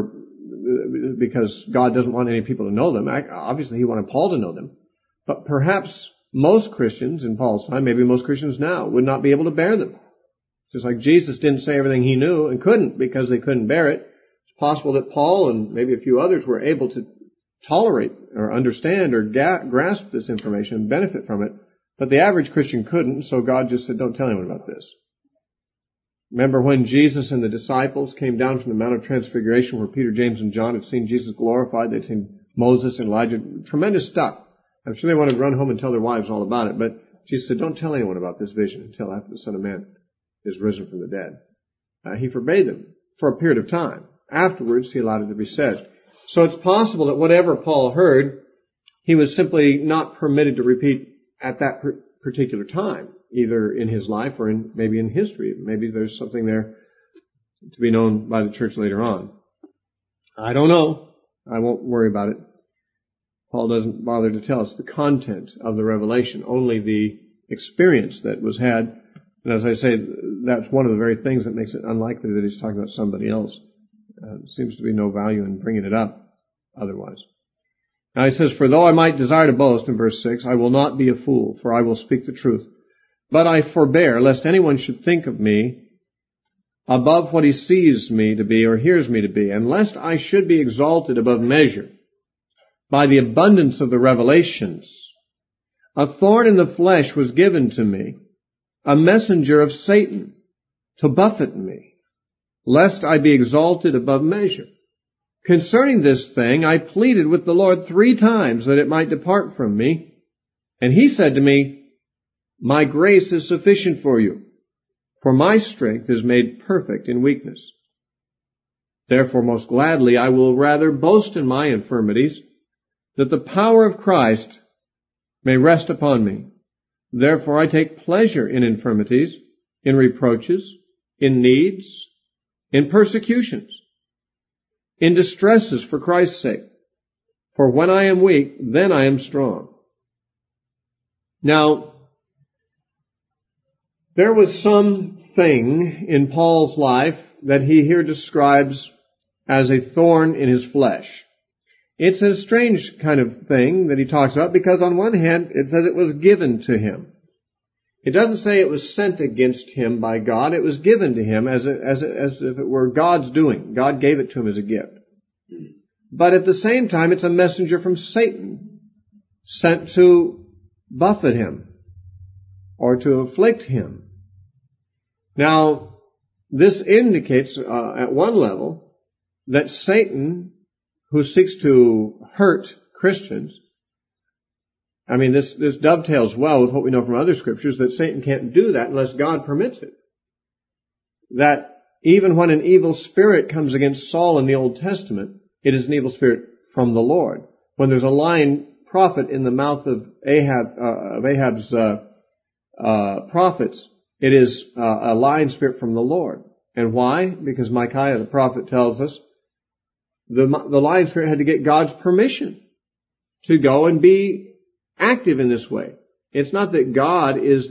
God doesn't want any people to know them. Obviously, He wanted Paul to know them. But perhaps most Christians in Paul's time, maybe most Christians now, would not be able to bear them. Just like Jesus didn't say everything He knew and couldn't because they couldn't bear it. It's possible that Paul and maybe a few others were able to tolerate or understand or grasp this information and benefit from it. But the average Christian couldn't, so God just said, don't tell anyone about this. Remember when Jesus and the disciples came down from the Mount of Transfiguration where Peter, James, and John had seen Jesus glorified. They'd seen Moses and Elijah. Tremendous stuff. I'm sure they wanted to run home and tell their wives all about it, but Jesus said, don't tell anyone about this vision until after the Son of Man is risen from the dead. He forbade them for a period of time. Afterwards, He allowed it to be said. So it's possible that whatever Paul heard, he was simply not permitted to repeat at that particular time, either in his life or maybe in history. Maybe there's something there to be known by the church later on. I don't know. I won't worry about it. Paul doesn't bother to tell us the content of the revelation, only the experience that was had. And as I say, that's one of the very things that makes it unlikely that he's talking about somebody else. Seems to be no value in bringing it up otherwise. Now he says, for though I might desire to boast, in verse 6, I will not be a fool, for I will speak the truth. But I forbear, lest anyone should think of me above what he sees me to be or hears me to be, and lest I should be exalted above measure by the abundance of the revelations. A thorn in the flesh was given to me, a messenger of Satan, to buffet me, lest I be exalted above measure. Concerning this thing, I pleaded with the Lord 3 times that it might depart from me. And He said to me, my grace is sufficient for you, for my strength is made perfect in weakness. Therefore, most gladly, I will rather boast in my infirmities, that the power of Christ may rest upon me. Therefore, I take pleasure in infirmities, in reproaches, in needs, in persecutions, in distresses for Christ's sake. For when I am weak, then I am strong. Now, there was something in Paul's life that he here describes as a thorn in his flesh. It's a strange kind of thing that he talks about, because on one hand it says it was given to him. It doesn't say it was sent against him by God. It was given to him as if it were God's doing. God gave it to him as a gift. But at the same time, it's a messenger from Satan sent to buffet him or to afflict him. Now, this indicates at one level that Satan, who seeks to hurt Christians, I mean, this dovetails well with what we know from other scriptures, that Satan can't do that unless God permits it. That even when an evil spirit comes against Saul in the Old Testament, it is an evil spirit from the Lord. When there's a lying prophet in the mouth of Ahab's prophets, it is a lying spirit from the Lord. And why? Because Micaiah the prophet tells us the lying spirit had to get God's permission to go and be active in this way. It's not that God is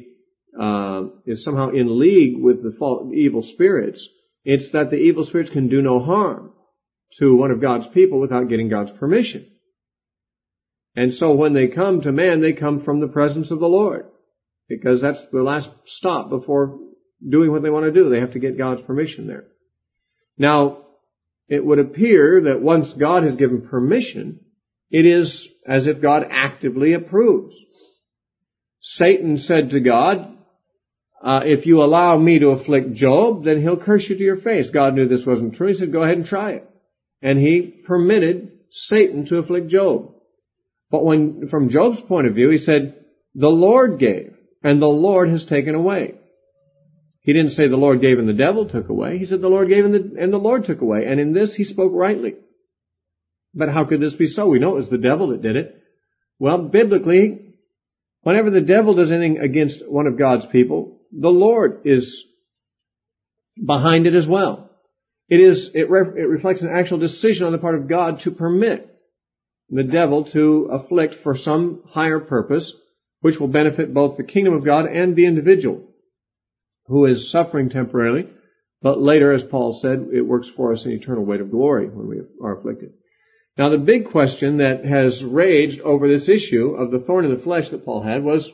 somehow in league with the evil spirits. It's that the evil spirits can do no harm to one of God's people without getting God's permission. And so when they come to man, they come from the presence of the Lord, because that's the last stop before doing what they want to do. They have to get God's permission there. Now, it would appear that once God has given permission, it is as if God actively approves. Satan said to God, if you allow me to afflict Job, then he'll curse you to your face. God knew this wasn't true. He said, go ahead and try it. And he permitted Satan to afflict Job. But from Job's point of view, he said, the Lord gave, and the Lord has taken away. He didn't say the Lord gave and the devil took away. He said the Lord gave and the Lord took away. And in this he spoke rightly. But how could this be so? We know it was the devil that did it. Well, biblically, whenever the devil does anything against one of God's people, the Lord is behind it as well. It reflects an actual decision on the part of God to permit the devil to afflict for some higher purpose, which will benefit both the kingdom of God and the individual who is suffering temporarily. But later, as Paul said, it works for us in eternal weight of glory when we are afflicted. Now, the big question that has raged over this issue of the thorn in the flesh that Paul had was,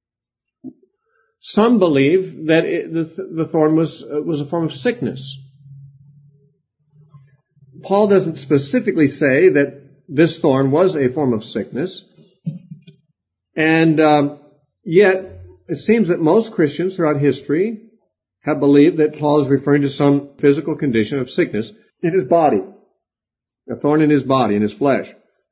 some believe that the thorn was a form of sickness. Paul doesn't specifically say that this thorn was a form of sickness, and yet it seems that most Christians throughout history have believed that Paul is referring to some physical condition of sickness in his body, a thorn in his body, in his flesh.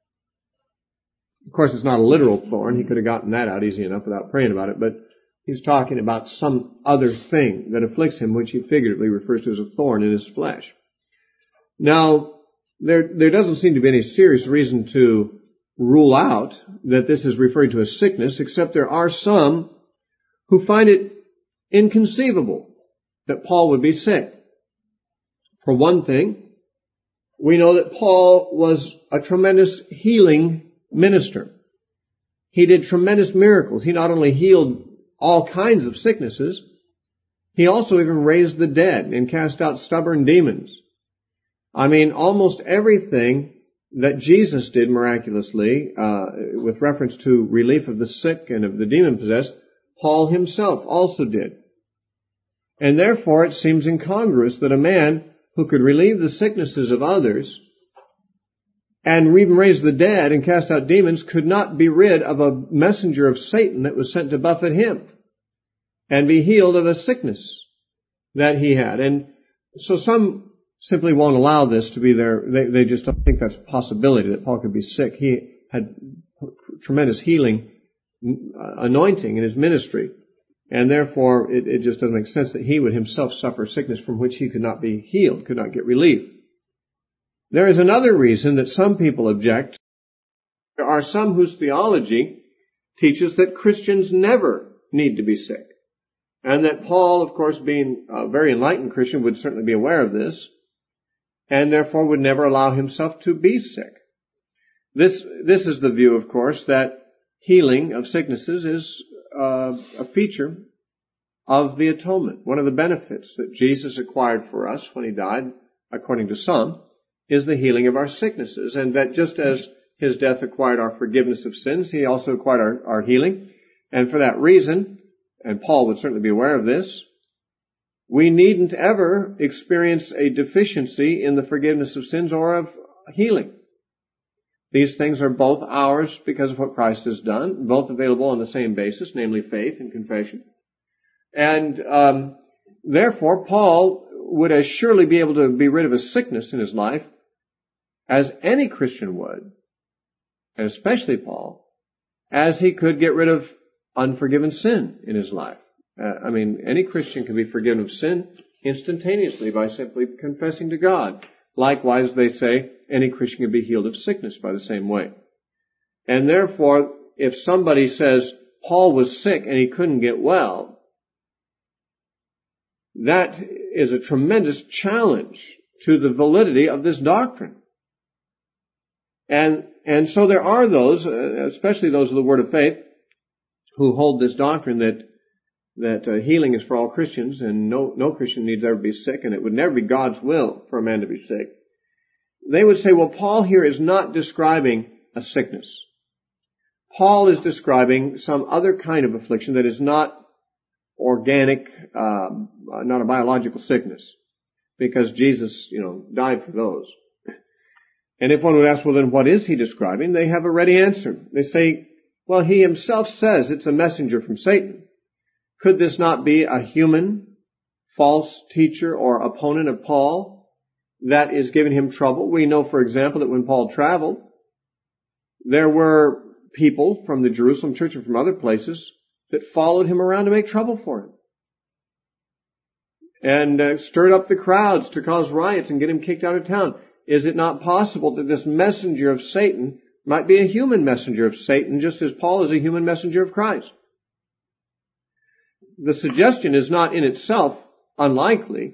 Of course, it's not a literal thorn. He could have gotten that out easy enough without praying about it, but he's talking about some other thing that afflicts him, which he figuratively refers to as a thorn in his flesh. Now, there doesn't seem to be any serious reason to rule out that this is referring to a sickness, except there are some who find it inconceivable that Paul would be sick. For one thing, we know that Paul was a tremendous healing minister. He did tremendous miracles. He not only healed all kinds of sicknesses, he also even raised the dead and cast out stubborn demons. I mean, almost everything that Jesus did miraculously, with reference to relief of the sick and of the demon-possessed, Paul himself also did. And therefore it seems incongruous that a man who could relieve the sicknesses of others and even raise the dead and cast out demons could not be rid of a messenger of Satan that was sent to buffet him and be healed of a sickness that he had. And so some simply won't allow this to be there. They just don't think that's a possibility that Paul could be sick. He had tremendous healing anointing in his ministry, and therefore it just doesn't make sense that he would himself suffer sickness from which he could not be healed, could not get relief. There is another reason that some people object. There are some whose theology teaches that Christians never need to be sick. And that Paul, of course, being a very enlightened Christian, would certainly be aware of this, and therefore would never allow himself to be sick. This is the view, of course, that healing of sicknesses is a feature of the atonement. One of the benefits that Jesus acquired for us when he died, according to some, is the healing of our sicknesses, and that just as his death acquired our forgiveness of sins, he also acquired our healing. And for that reason, and Paul would certainly be aware of this, we needn't ever experience a deficiency in the forgiveness of sins or of healing. These things are both ours because of what Christ has done, both available on the same basis, namely faith and confession. And therefore, Paul would as surely be able to be rid of a sickness in his life as any Christian would, and especially Paul, as he could get rid of unforgiven sin in his life. Any Christian can be forgiven of sin instantaneously by simply confessing to God. Likewise, they say, any Christian can be healed of sickness by the same way. And therefore, if somebody says Paul was sick and he couldn't get well, that is a tremendous challenge to the validity of this doctrine. And so there are those, especially those of the Word of Faith, who hold this doctrine that healing is for all Christians, and no Christian needs ever be sick, and it would never be God's will for a man to be sick. They would say, well, Paul here is not describing a sickness. Paul is describing some other kind of affliction that is not organic, not a biological sickness, because Jesus, died for those. And if one would ask, well, then what is he describing? They have a ready answer. They say, well, he himself says it's a messenger from Satan. Could this not be a human, false teacher or opponent of Paul that is giving him trouble? We know, for example, that when Paul traveled, there were people from the Jerusalem church and from other places that followed him around to make trouble for him. And stirred up the crowds to cause riots and get him kicked out of town. Is it not possible that this messenger of Satan might be a human messenger of Satan, just as Paul is a human messenger of Christ? The suggestion is not in itself unlikely.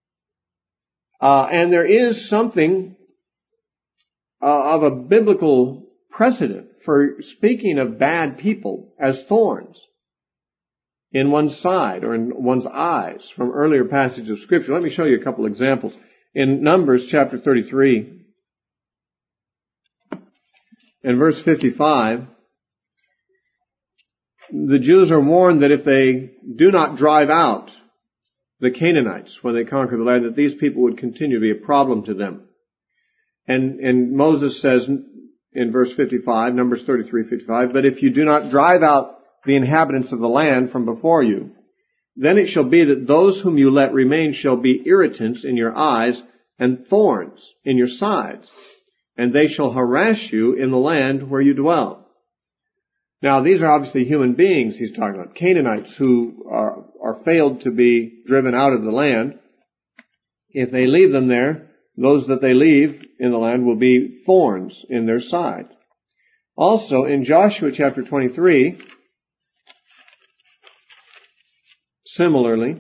And there is something of a biblical precedent for speaking of bad people as thorns in one's side or in one's eyes from earlier passages of Scripture. Let me show you a couple examples. In Numbers chapter 33, in verse 55, the Jews are warned that if they do not drive out the Canaanites when they conquer the land, that these people would continue to be a problem to them. And Moses says in verse 55, Numbers 33:55, but if you do not drive out the inhabitants of the land from before you, then it shall be that those whom you let remain shall be irritants in your eyes and thorns in your sides, and they shall harass you in the land where you dwell. Now, these are obviously human beings he's talking about, Canaanites who are failed to be driven out of the land. If they leave them there, those that they leave in the land will be thorns in their side. Also, in Joshua chapter 23, similarly,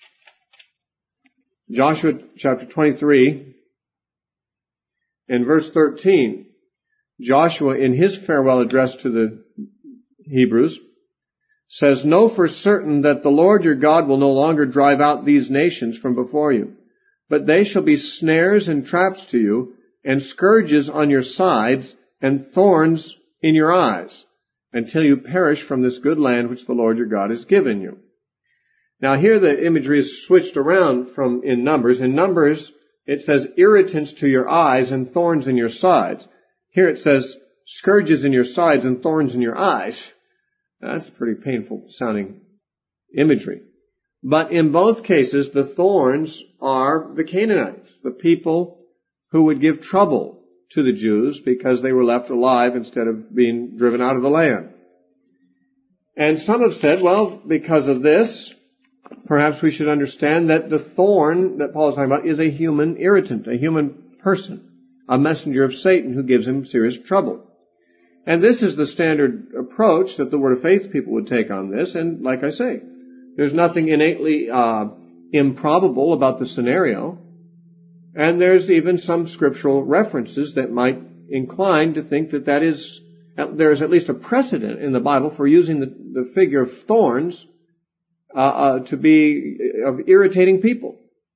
Joshua chapter 23, in verse 13, Joshua, in his farewell address to the Hebrews, says, know for certain that the Lord your God will no longer drive out these nations from before you, but they shall be snares and traps to you, and scourges on your sides, and thorns in your eyes, until you perish from this good land which the Lord your God has given you. Now here the imagery is switched around from in Numbers. In Numbers, it says irritants to your eyes and thorns in your sides. Here it says scourges in your sides and thorns in your eyes. That's pretty painful sounding imagery. But in both cases, the thorns are the Canaanites, the people who would give trouble to the Jews because they were left alive instead of being driven out of the land. And some have said, well, because of this, perhaps we should understand that the thorn that Paul is talking about is a human irritant, a human person, a messenger of Satan who gives him serious trouble. And this is the standard approach that the Word of Faith people would take on this. And like I say, there's nothing innately improbable about the scenario. And there's even some scriptural references that might incline to think that there's at least a precedent in the Bible for using the figure of thorns to be of irritating people.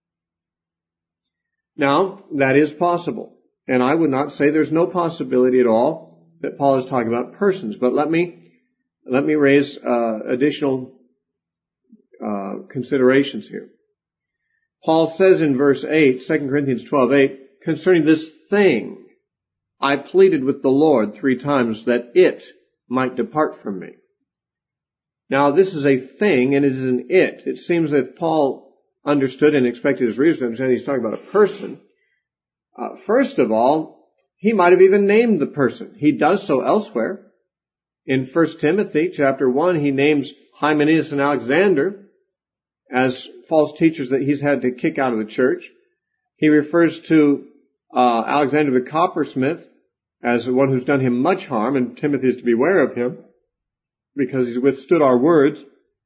Now, that is possible. And I would not say there's no possibility at all that Paul is talking about persons. But let me raise additional considerations here. Paul says in verse 8, 2 Corinthians 12:8, concerning this thing, I pleaded with the Lord 3 times that it might depart from me. Now, this is a thing, and it is an it. It seems that Paul understood and expected his readers to understand he's talking about a person. First of all, he might have even named the person. He does so elsewhere. In 1 Timothy chapter 1, he names Hymenaeus and Alexander as false teachers that he's had to kick out of the church. He refers to Alexander the coppersmith as the one who's done him much harm, and Timothy is to beware of him because he's withstood our words.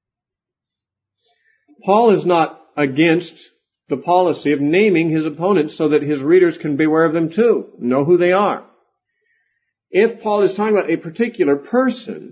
Paul is not against the policy of naming his opponents so that his readers can beware of them too, know who they are. If Paul is talking about a particular person,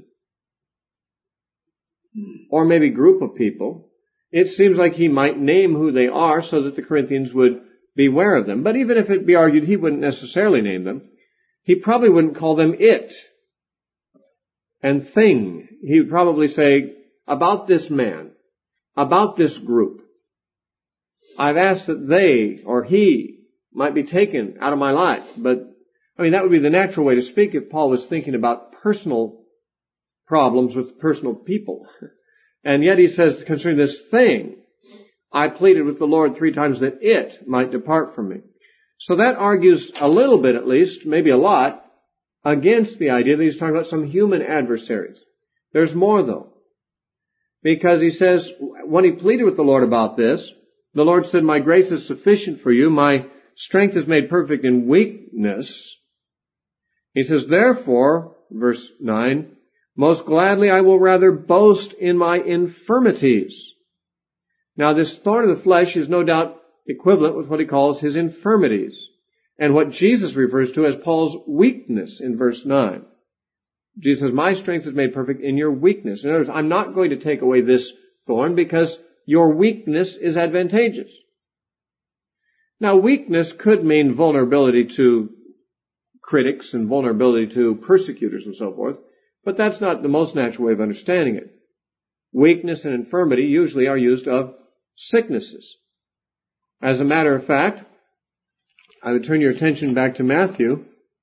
or maybe group of people, it seems like he might name who they are so that the Corinthians would beware of them. But even if it be argued he wouldn't necessarily name them, he probably wouldn't call them it and thing. He would probably say, about this man, about this group, I've asked that they or he might be taken out of my life. But, that would be the natural way to speak if Paul was thinking about personal problems with personal people. And yet he says, concerning this thing, I pleaded with the Lord 3 times that it might depart from me. So that argues a little bit at least, maybe a lot, against the idea that he's talking about some human adversaries. There's more though. Because he says, when he pleaded with the Lord about this, the Lord said, my grace is sufficient for you, my strength is made perfect in weakness. He says, therefore, verse 9, most gladly I will rather boast in my infirmities. Now this thorn of the flesh is no doubt equivalent with what he calls his infirmities, and what Jesus refers to as Paul's weakness in verse 9. Jesus says, my strength is made perfect in your weakness. In other words, I'm not going to take away this thorn because your weakness is advantageous. Now, weakness could mean vulnerability to critics and vulnerability to persecutors and so forth, but that's not the most natural way of understanding it. Weakness and infirmity usually are used of sicknesses. As a matter of fact, I would turn your attention back to Matthew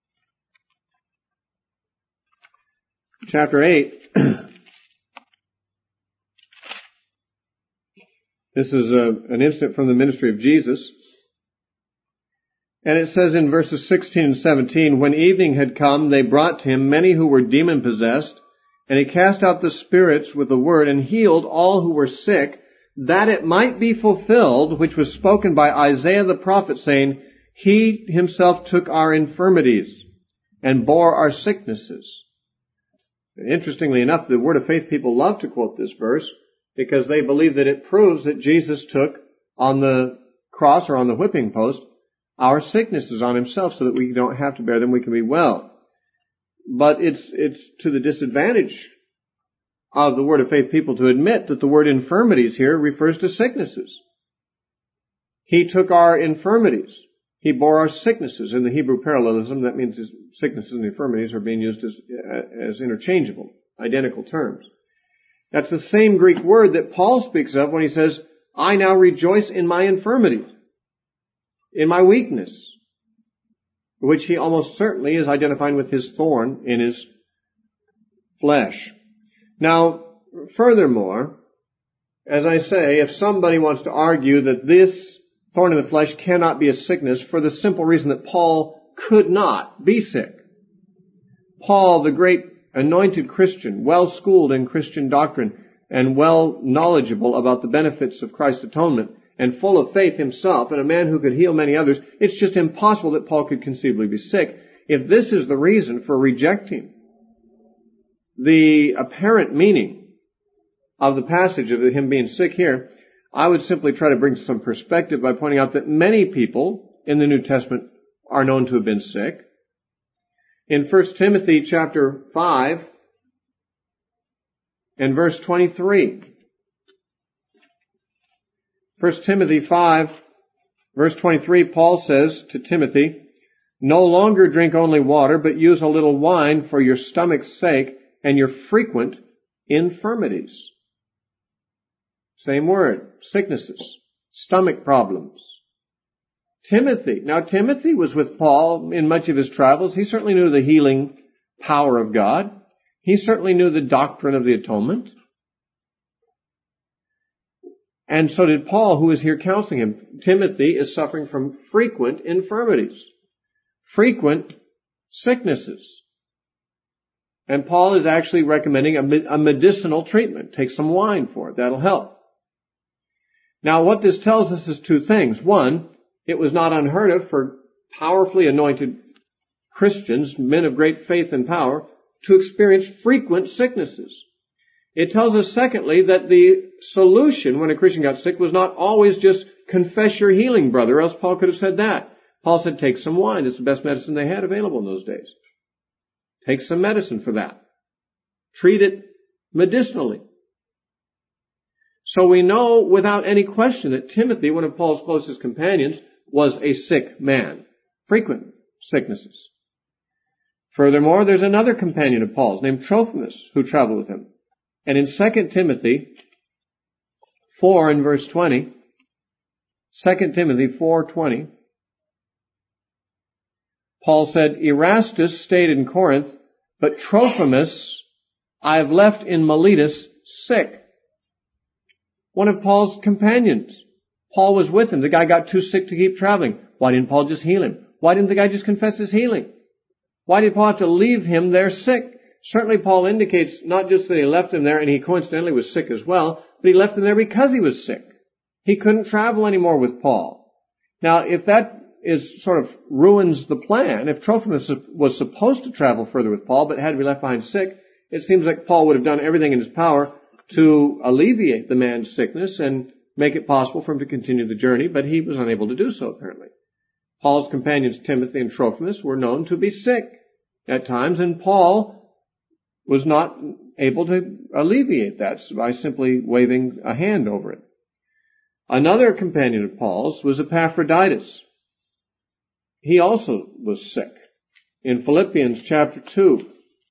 chapter 8. This is an incident from the ministry of Jesus. And it says in verses 16 and 17, when evening had come, they brought to him many who were demon-possessed, and he cast out the spirits with a word and healed all who were sick, that it might be fulfilled, which was spoken by Isaiah the prophet, saying, he himself took our infirmities and bore our sicknesses. Interestingly enough, the Word of Faith people love to quote this verse because they believe that it proves that Jesus took on the cross or on the whipping post our sicknesses on himself so that we don't have to bear them, we can be well. But it's to the disadvantage of the Word of Faith people to admit that the word infirmities here refers to sicknesses. He took our infirmities. He bore our sicknesses. In the Hebrew parallelism, that means his sicknesses and infirmities are being used as interchangeable, identical terms. That's the same Greek word that Paul speaks of when he says, I now rejoice in my infirmities, in my weakness, which he almost certainly is identifying with his thorn in his flesh. Now, furthermore, as I say, if somebody wants to argue that this thorn in the flesh cannot be a sickness for the simple reason that Paul could not be sick. Paul, the great anointed Christian, well-schooled in Christian doctrine and well knowledgeable about the benefits of Christ's atonement, and full of faith himself, and a man who could heal many others, it's just impossible that Paul could conceivably be sick. If this is the reason for rejecting the apparent meaning of the passage of him being sick here, I would simply try to bring some perspective by pointing out that many people in the New Testament are known to have been sick. In 1 Timothy chapter 5 and verse 23. 1 Timothy 5 verse 23, Paul says to Timothy, "No longer drink only water, but use a little wine for your stomach's sake and your frequent infirmities." Same word, sicknesses, stomach problems. Timothy. Now Timothy was with Paul in much of his travels. He certainly knew the healing power of God. He certainly knew the doctrine of the atonement. And so did Paul, who is here counseling him. Timothy is suffering from frequent infirmities, frequent sicknesses. And Paul is actually recommending a medicinal treatment. Take some wine for it. That'll help. Now what this tells us is two things. One, it was not unheard of for powerfully anointed Christians, men of great faith and power, to experience frequent sicknesses. It tells us, secondly, that the solution when a Christian got sick was not always just confess your healing, brother, else Paul could have said that. Paul said, take some wine. It's the best medicine they had available in those days. Take some medicine for that. Treat it medicinally. So we know without any question that Timothy, one of Paul's closest companions, was a sick man. Frequent sicknesses. Furthermore, there's another companion of Paul's named Trophimus who traveled with him. And in 2 Timothy 4 and verse 20, 2 Timothy 4:20, Paul said, "Erastus stayed in Corinth, but Trophimus I have left in Miletus sick." One of Paul's companions. Paul was with him. The guy got too sick to keep traveling. Why didn't Paul just heal him? Why didn't the guy just confess his healing? Why did Paul have to leave him there sick? Certainly Paul indicates not just that he left him there and he coincidentally was sick as well, but he left him there because he was sick. He couldn't travel anymore with Paul. Now, if that sort of ruins the plan, if Trophimus was supposed to travel further with Paul but had to be left behind sick, it seems like Paul would have done everything in his power to alleviate the man's sickness and make it possible for him to continue the journey, but he was unable to do so apparently. Paul's companions Timothy and Trophimus were known to be sick at times, and Paul was not able to alleviate that by simply waving a hand over it. Another companion of Paul's was Epaphroditus. He also was sick. In Philippians chapter 2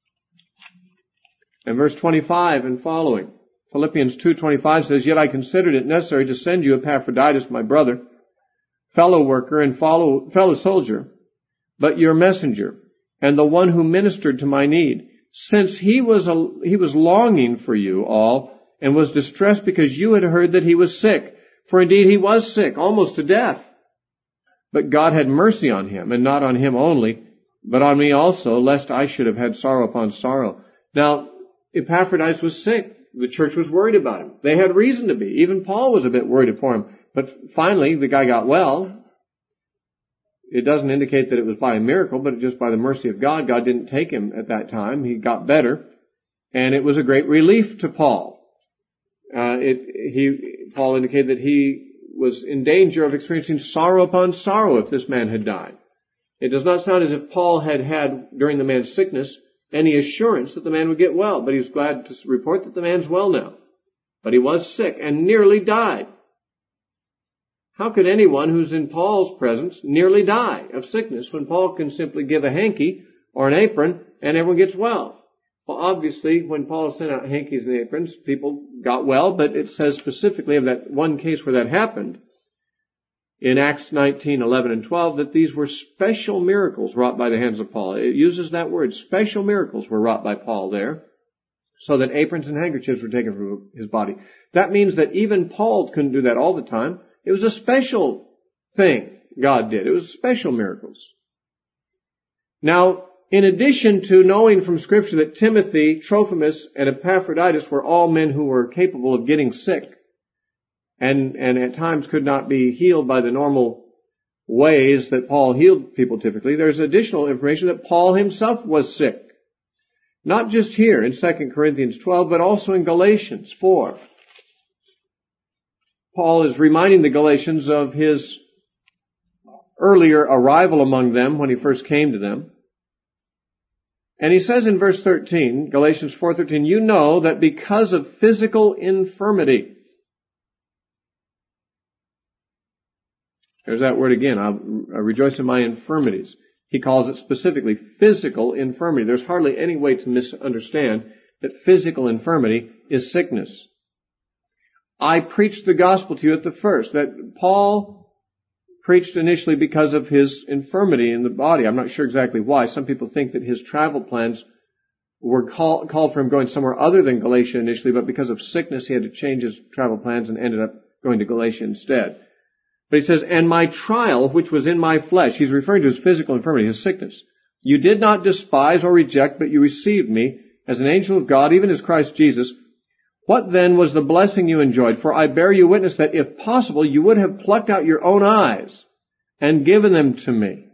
and verse 25 and following, Philippians 2:25 says, "Yet I considered it necessary to send you Epaphroditus, my brother, fellow worker and fellow soldier, but your messenger, and the one who ministered to my need, since he was longing for you all, and was distressed because you had heard that he was sick. For indeed he was sick, almost to death. But God had mercy on him, and not on him only, but on me also, lest I should have had sorrow upon sorrow." Now, Epaphroditus was sick. The church was worried about him. They had reason to be. Even Paul was a bit worried for him. But finally, the guy got well. It doesn't indicate that it was by a miracle, but just by the mercy of God. God didn't take him at that time. He got better. And it was a great relief to Paul. Paul indicated that he was in danger of experiencing sorrow upon sorrow if this man had died. It does not sound as if Paul had during the man's sickness, any assurance that the man would get well. But he's glad to report that the man's well now. But he was sick and nearly died. How could anyone who's in Paul's presence nearly die of sickness when Paul can simply give a hanky or an apron and everyone gets well? Well, obviously, when Paul sent out hankies and aprons, people got well, but it says specifically of that one case where that happened in Acts 19:11 and 12 that these were special miracles wrought by the hands of Paul. It uses that word. Special miracles were wrought by Paul there, so that aprons and handkerchiefs were taken from his body. That means that even Paul couldn't do that all the time. It was a special thing God did. It was special miracles. Now, in addition to knowing from Scripture that Timothy, Trophimus, and Epaphroditus were all men who were capable of getting sick and at times could not be healed by the normal ways that Paul healed people typically, there's additional information that Paul himself was sick. Not just here in 2 Corinthians 12, but also in Galatians 4. Paul is reminding the Galatians of his earlier arrival among them when he first came to them. And he says in verse 13, Galatians 4:13, you know that because of physical infirmity. There's that word again. I rejoice in my infirmities. He calls it specifically physical infirmity. There's hardly any way to misunderstand that physical infirmity is sickness. I preached the gospel to you at the first, that Paul preached initially because of his infirmity in the body. I'm not sure exactly why. Some people think that his travel plans were called for him going somewhere other than Galatia initially, but because of sickness he had to change his travel plans and ended up going to Galatia instead. But he says, and my trial, which was in my flesh, he's referring to his physical infirmity, his sickness. You did not despise or reject, but you received me as an angel of God, even as Christ Jesus. What then was the blessing you enjoyed? For I bear you witness that if possible, you would have plucked out your own eyes and given them to me.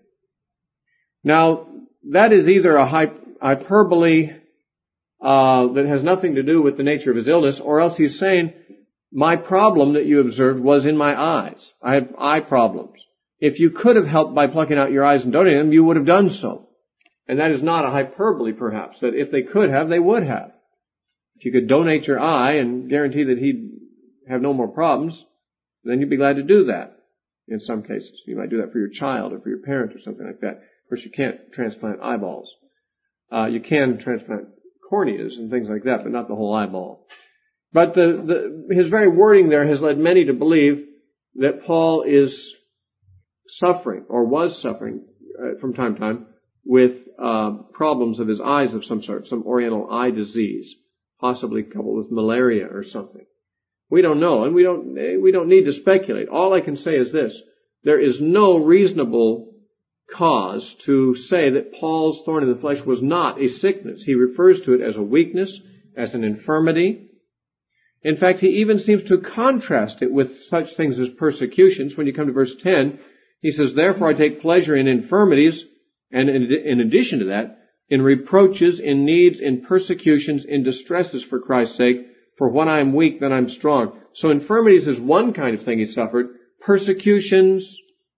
Now, that is either a hyperbole that has nothing to do with the nature of his illness, or else he's saying, my problem that you observed was in my eyes. I have eye problems. If you could have helped by plucking out your eyes and donating them, you would have done so. And that is not a hyperbole, perhaps, that if they could have, they would have. If you could donate your eye and guarantee that he'd have no more problems, then you'd be glad to do that. In some cases, you might do that for your child or for your parent or something like that. Of course, you can't transplant eyeballs. You can transplant corneas and things like that, but not the whole eyeball. But his very wording there has led many to believe that Paul is suffering, or was suffering from time to time, with problems of his eyes of some sort, some oriental eye disease, possibly coupled with malaria or something. We don't know, and we don't need to speculate. All I can say is this: there is no reasonable cause to say that Paul's thorn in the flesh was not a sickness. He refers to it as a weakness, as an infirmity. In fact, he even seems to contrast it with such things as persecutions. When you come to verse 10, he says, therefore I take pleasure in infirmities, and in addition to that, in reproaches, in needs, in persecutions, in distresses for Christ's sake, for when I am weak, then I'm strong. So infirmities is one kind of thing he suffered. Persecutions,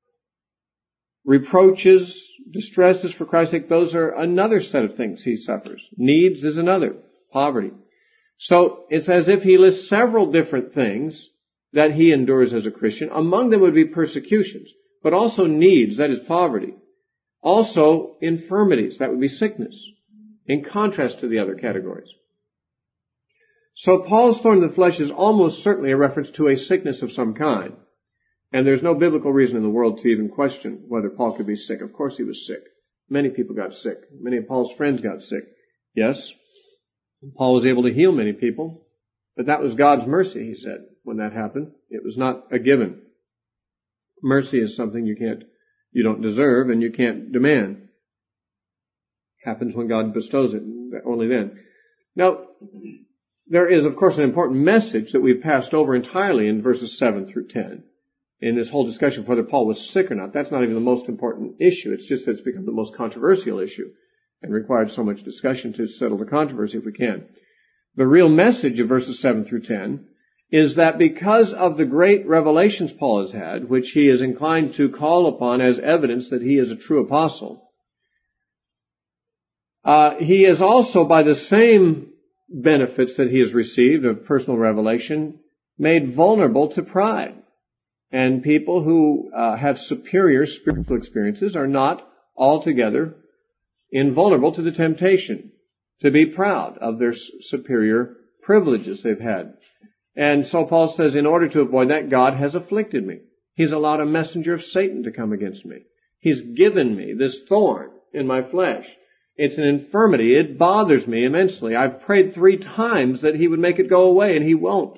reproaches, distresses for Christ's sake, those are another set of things he suffers. Needs is another. Poverty. So it's as if he lists several different things that he endures as a Christian. Among them would be persecutions, but also needs, that is poverty. Also infirmities, that would be sickness, in contrast to the other categories. So Paul's thorn in the flesh is almost certainly a reference to a sickness of some kind. And there's no biblical reason in the world to even question whether Paul could be sick. Of course he was sick. Many people got sick. Many of Paul's friends got sick. Yes, Paul was able to heal many people, but that was God's mercy, he said, when that happened. It was not a given. Mercy is something you don't deserve and you can't demand. It happens when God bestows it, only then. Now, there is, of course, an important message that we've passed over entirely in verses 7 through 10. In this whole discussion of whether Paul was sick or not. That's not even the most important issue. It's just that it's become the most controversial issue and required so much discussion to settle the controversy if we can. The real message of verses 7 through 10 is that because of the great revelations Paul has had, which he is inclined to call upon as evidence that he is a true apostle, he is also, by the same benefits that he has received of personal revelation, made vulnerable to pride. And people who have superior spiritual experiences are not altogether invulnerable to the temptation to be proud of their superior privileges they've had. And so Paul says, in order to avoid that, God has afflicted me. He's allowed a messenger of Satan to come against me. He's given me this thorn in my flesh. It's an infirmity. It bothers me immensely. I've prayed 3 times that he would make it go away, and he won't.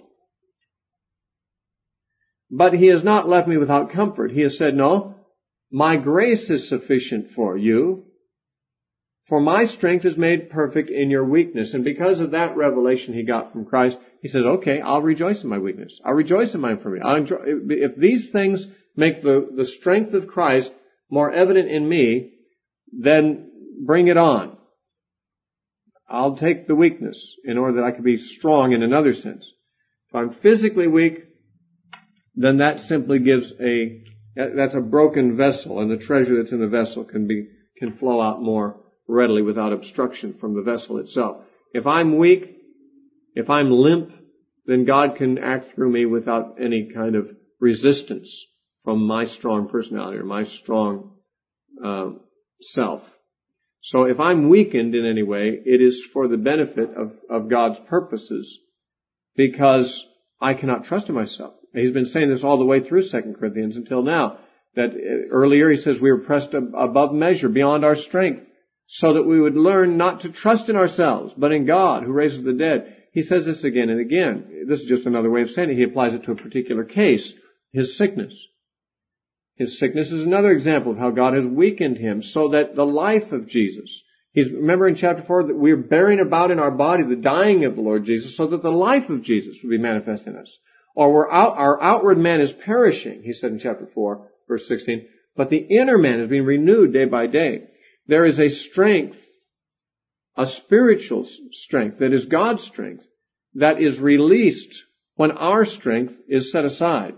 But he has not left me without comfort. He has said, no, my grace is sufficient for you, For my strength is made perfect in your weakness. And because of that revelation he got from Christ, he says, okay, I'll rejoice in my weakness. I'll rejoice in my infirmity. If these things make the strength of Christ more evident in me, then bring it on. I'll take the weakness in order that I can be strong in another sense. If I'm physically weak, then that simply that's a broken vessel, and the treasure that's in the vessel can flow out more readily without obstruction from the vessel itself. If I'm weak, if I'm limp, then God can act through me without any kind of resistance from my strong personality or my strong self. So if I'm weakened in any way, it is for the benefit of God's purposes, because I cannot trust in myself. He's been saying this all the way through 2 Corinthians until now, that earlier he says we were pressed above measure, beyond our strength, so that we would learn not to trust in ourselves, but in God who raises the dead. He says this again and again. This is just another way of saying it. He applies it to a particular case, his sickness. His sickness is another example of how God has weakened him so that the life of Jesus, remember in chapter 4 that we're bearing about in our body the dying of the Lord Jesus so that the life of Jesus would be manifest in us. Or our outward man is perishing, he said in chapter 4, verse 16, but the inner man is being renewed day by day. There is a strength, a spiritual strength that is God's strength, that is released when our strength is set aside.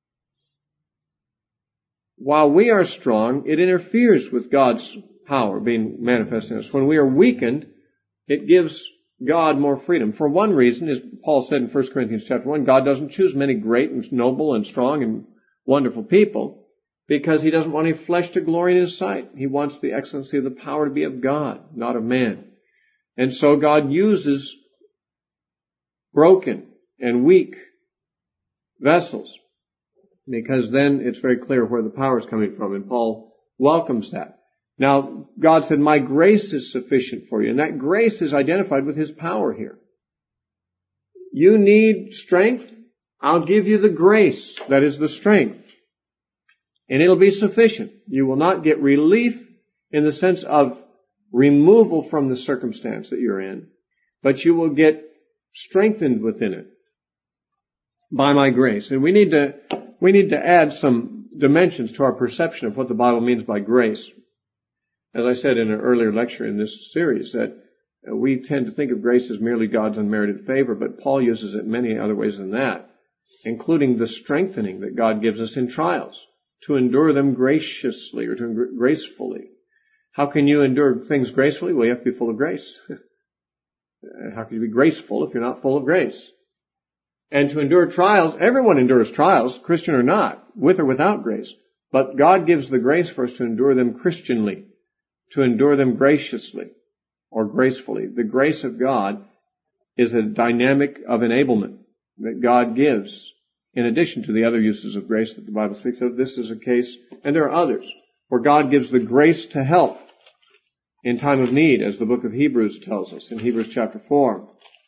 While we are strong, it interferes with God's power being manifest in us. When we are weakened, it gives God more freedom. For one reason, as Paul said in 1 Corinthians chapter 1, God doesn't choose many great and noble and strong and wonderful people because he doesn't want any flesh to glory in his sight. He wants the excellency of the power to be of God, not of man. And so God uses broken and weak vessels, because then it's very clear where the power is coming from, and Paul welcomes that. Now, God said, my grace is sufficient for you, and that grace is identified with his power here. You need strength? I'll give you the grace that is the strength, and it'll be sufficient. You will not get relief in the sense of removal from the circumstance that you're in, but you will get strengthened within it by my grace. And we need to add some dimensions to our perception of what the Bible means by grace. As I said in an earlier lecture in this series, that we tend to think of grace as merely God's unmerited favor, but Paul uses it in many other ways than that, including the strengthening that God gives us in trials, to endure them graciously or gracefully. How can you endure things gracefully? Well, you have to be full of grace. How can you be graceful if you're not full of grace? And to endure trials, everyone endures trials, Christian or not, with or without grace. But God gives the grace for us to endure them Christianly, to endure them graciously or gracefully. The grace of God is a dynamic of enablement that God gives in addition to the other uses of grace that the Bible speaks of. This is a case, and there are others, where God gives the grace to help in time of need, as the book of Hebrews tells us in Hebrews chapter 4.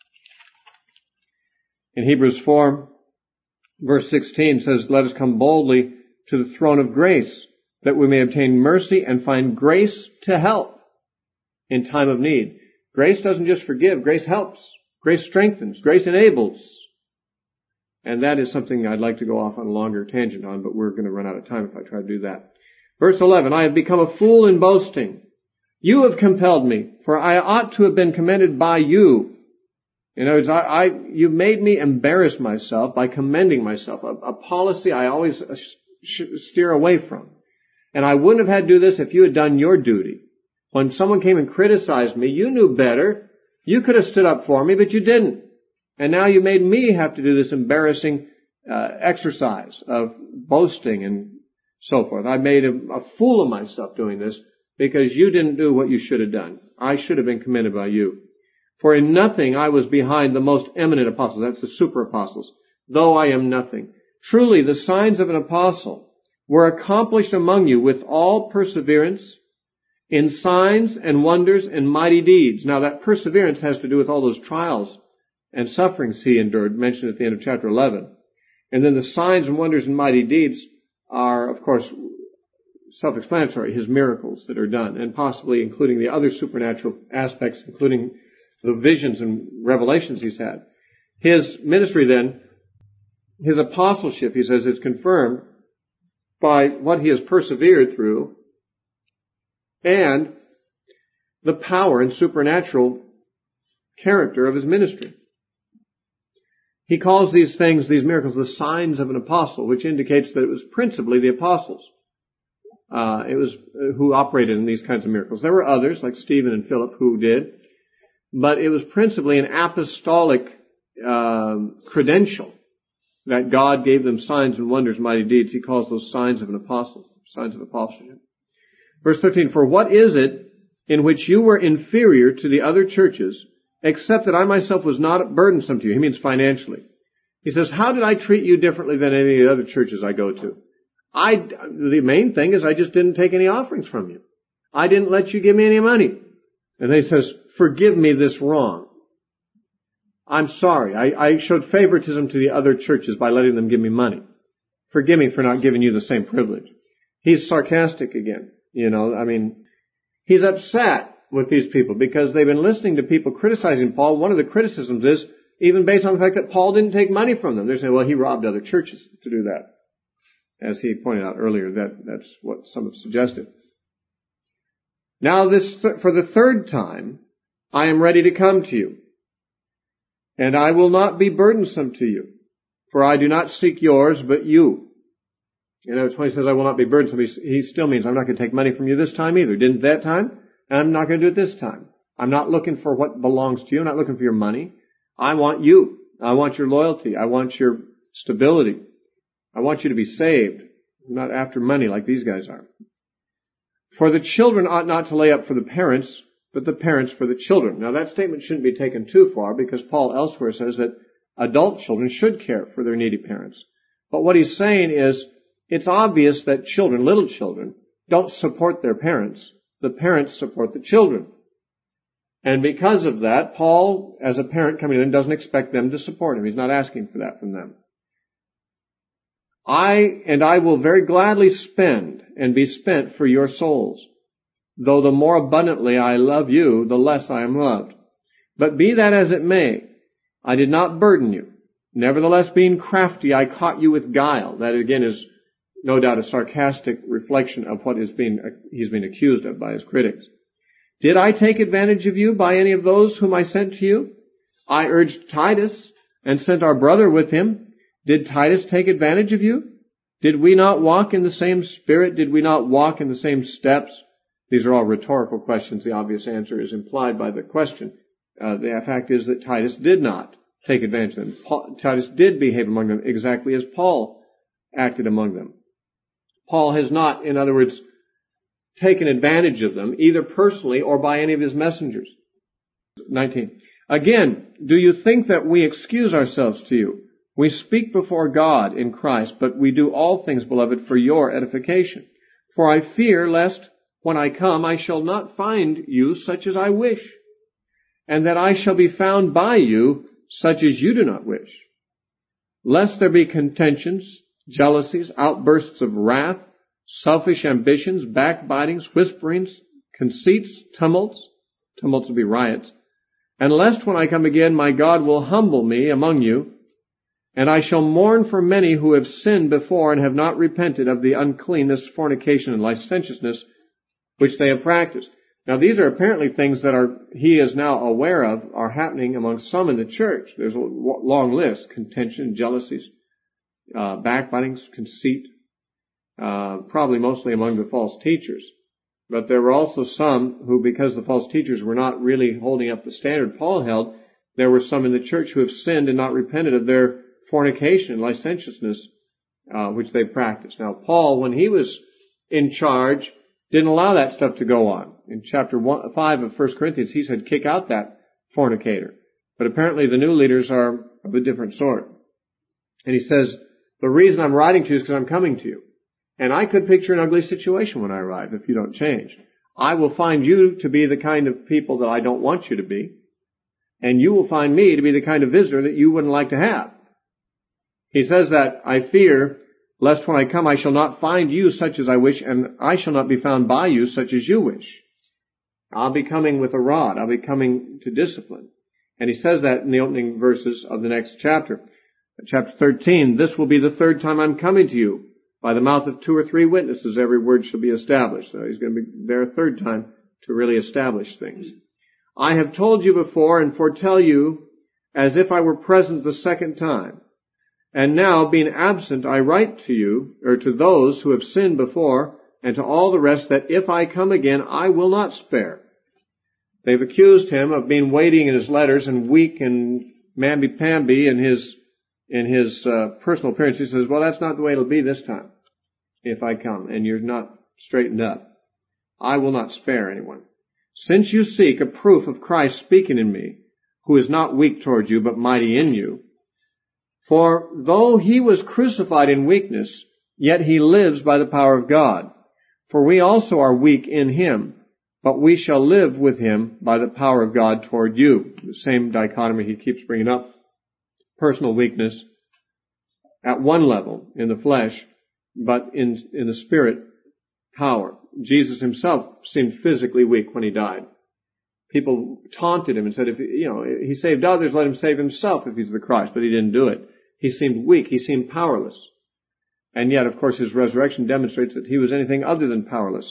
In Hebrews 4, verse 16 says, let us come boldly to the throne of grace, that we may obtain mercy and find grace to help in time of need. Grace doesn't just forgive, grace helps. Grace strengthens, grace enables. And that is something I'd like to go off on a longer tangent on, but we're going to run out of time if I try to do that. Verse 11, I have become a fool in boasting. You have compelled me, for I ought to have been commended by you. In other words, you made me embarrass myself by commending myself, a policy I always steer away from. And I wouldn't have had to do this if you had done your duty. When someone came and criticized me, you knew better. You could have stood up for me, but you didn't. And now you made me have to do this embarrassing exercise of boasting and so forth. I made a fool of myself doing this because you didn't do what you should have done. I should have been commended by you. For in nothing I was behind the most eminent apostles. That's the super apostles. Though I am nothing. Truly the signs of an apostle were accomplished among you with all perseverance in signs and wonders and mighty deeds. Now that perseverance has to do with all those trials and sufferings he endured, mentioned at the end of chapter 11. And then the signs and wonders and mighty deeds are, of course, self-explanatory, his miracles that are done, and possibly including the other supernatural aspects, including the visions and revelations he's had. His ministry then, his apostleship, he says, is confirmed by what he has persevered through and the power and supernatural character of his ministry. He calls these things, these miracles, the signs of an apostle, which indicates that it was principally the apostles who operated in these kinds of miracles. There were others, like Stephen and Philip, who did, but it was principally an apostolic credential that God gave them signs and wonders, mighty deeds. He calls those signs of an apostle, signs of apostleship. Verse 13, for what is it in which you were inferior to the other churches, except that I myself was not burdensome to you? He means financially. He says, how did I treat you differently than any of the other churches I go to? The main thing is I just didn't take any offerings from you. I didn't let you give me any money. And then he says, forgive me this wrong. I'm sorry. I showed favoritism to the other churches by letting them give me money. Forgive me for not giving you the same privilege. He's sarcastic again. He's upset with these people because they've been listening to people criticizing Paul. One of the criticisms is even based on the fact that Paul didn't take money from them. They're saying, well, he robbed other churches to do that. As he pointed out earlier, that's what some have suggested. Now for the third time, I am ready to come to you. And I will not be burdensome to you, for I do not seek yours, but you. When he says I will not be burdensome, he still means I'm not going to take money from you this time either. Didn't that time, and I'm not going to do it this time. I'm not looking for what belongs to you. I'm not looking for your money. I want you. I want your loyalty. I want your stability. I want you to be saved. I'm not after money like these guys are. For the children ought not to lay up for the parents, but the parents for the children. Now that statement shouldn't be taken too far because Paul elsewhere says that adult children should care for their needy parents. But what he's saying is it's obvious that children, little children, don't support their parents. The parents support the children. And because of that, Paul, as a parent coming in, doesn't expect them to support him. He's not asking for that from them. I will very gladly spend and be spent for your souls. Though the more abundantly I love you, the less I am loved. But be that as it may, I did not burden you. Nevertheless, being crafty, I caught you with guile. That again is no doubt a sarcastic reflection of what he's been accused of by his critics. Did I take advantage of you by any of those whom I sent to you? I urged Titus and sent our brother with him. Did Titus take advantage of you? Did we not walk in the same spirit? Did we not walk in the same steps? These are all rhetorical questions. The obvious answer is implied by the question. The fact is that Titus did not take advantage of them. Titus did behave among them exactly as Paul acted among them. Paul has not, in other words, taken advantage of them, either personally or by any of his messengers. 19. Again, do you think that we excuse ourselves to you? We speak before God in Christ, but we do all things, beloved, for your edification. For I fear lest when I come I shall not find you such as I wish, and that I shall be found by you such as you do not wish. Lest there be contentions, jealousies, outbursts of wrath, selfish ambitions, backbitings, whisperings, conceits, tumults would be riots, and lest when I come again my God will humble me among you, and I shall mourn for many who have sinned before and have not repented of the uncleanness, fornication, and licentiousness which they have practiced. Now these are apparently things that he is now aware of are happening among some in the church. There's a long list: contention, jealousies, backbitings, conceit, probably mostly among the false teachers. But there were also some who, because the false teachers were not really holding up the standard Paul held, there were some in the church who have sinned and not repented of their fornication and licentiousness, which they practiced. Now Paul, when he was in charge, didn't allow that stuff to go on. In chapter 5 of 1 Corinthians, he said, kick out that fornicator. But apparently the new leaders are of a different sort. And he says, the reason I'm writing to you is because I'm coming to you. And I could picture an ugly situation when I arrive if you don't change. I will find you to be the kind of people that I don't want you to be. And you will find me to be the kind of visitor that you wouldn't like to have. He says that, I fear lest when I come I shall not find you such as I wish, and I shall not be found by you such as you wish. I'll be coming with a rod. I'll be coming to discipline. And he says that in the opening verses of the next chapter. Chapter 13, this will be the third time I'm coming to you. By the mouth of 2 or 3 witnesses, every word shall be established. So he's going to be there a third time to really establish things. I have told you before and foretell you as if I were present the second time. And now, being absent, I write to you, or to those who have sinned before, and to all the rest, that if I come again, I will not spare. They've accused him of being weighty in his letters and weak and mamby-pamby in his personal appearance. He says, well, that's not the way it'll be this time, if I come, and you're not straightened up. I will not spare anyone. Since you seek a proof of Christ speaking in me, who is not weak toward you, but mighty in you, for though he was crucified in weakness, yet he lives by the power of God. For we also are weak in him, but we shall live with him by the power of God toward you. The same dichotomy he keeps bringing up. Personal weakness at one level in the flesh, but in the spirit, power. Jesus himself seemed physically weak when he died. People taunted him and said, if he saved others, let him save himself if he's the Christ, but he didn't do it. He seemed weak. He seemed powerless. And yet, of course, his resurrection demonstrates that he was anything other than powerless.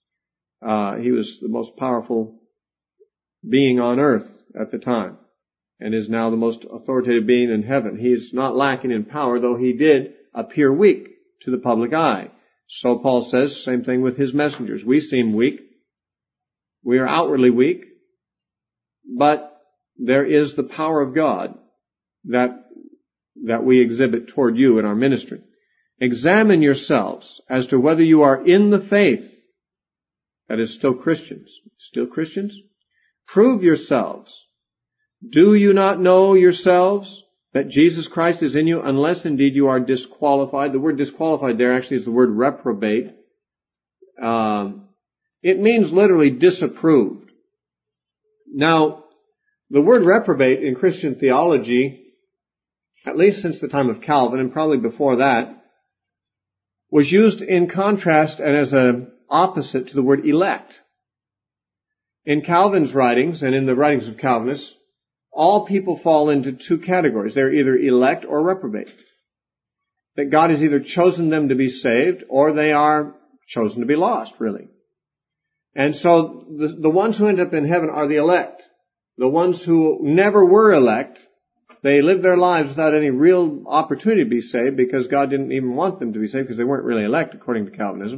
He was the most powerful being on earth at the time, and is now the most authoritative being in heaven. He is not lacking in power, though he did appear weak to the public eye. So Paul says, same thing with his messengers. We seem weak. We are outwardly weak, but there is the power of God that we exhibit toward you in our ministry. Examine yourselves as to whether you are in the faith. That is, still Christians. Still Christians? Prove yourselves. Do you not know yourselves that Jesus Christ is in you, unless indeed you are disqualified? The word disqualified there actually is the word reprobate. It means literally disapproved. Now, the word reprobate in Christian theology, at least since the time of Calvin, and probably before that, was used in contrast and as an opposite to the word elect. In Calvin's writings, and in the writings of Calvinists, all people fall into 2 categories. They're either elect or reprobate. That God has either chosen them to be saved, or they are chosen to be lost, really. And so the ones who end up in heaven are the elect. The ones who never were elect, they lived their lives without any real opportunity to be saved, because God didn't even want them to be saved, because they weren't really elect according to Calvinism.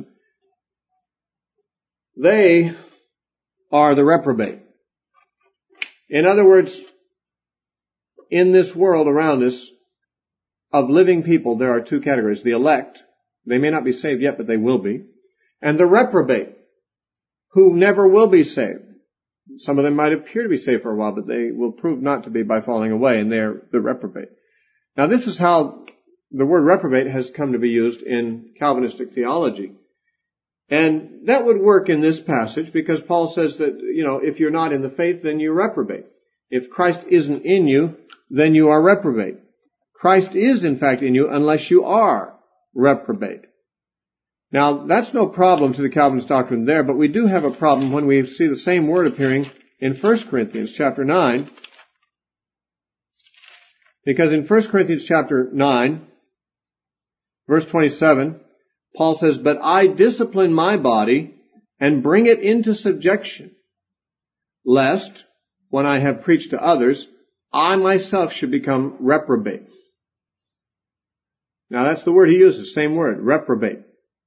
They are the reprobate. In other words, in this world around us of living people, there are 2 categories. The elect, they may not be saved yet, but they will be. And the reprobate, who never will be saved. Some of them might appear to be saved for a while, but they will prove not to be by falling away, and they're the reprobate. Now, this is how the word reprobate has come to be used in Calvinistic theology. And that would work in this passage, because Paul says that, if you're not in the faith, then you reprobate. If Christ isn't in you, then you are reprobate. Christ is, in fact, in you unless you are reprobate. Now, that's no problem to the Calvinist doctrine there, but we do have a problem when we see the same word appearing in 1 Corinthians chapter 9. Because in 1 Corinthians chapter 9, verse 27, Paul says, "But I discipline my body and bring it into subjection, lest, when I have preached to others, I myself should become reprobate." Now that's the word he uses, same word, reprobate.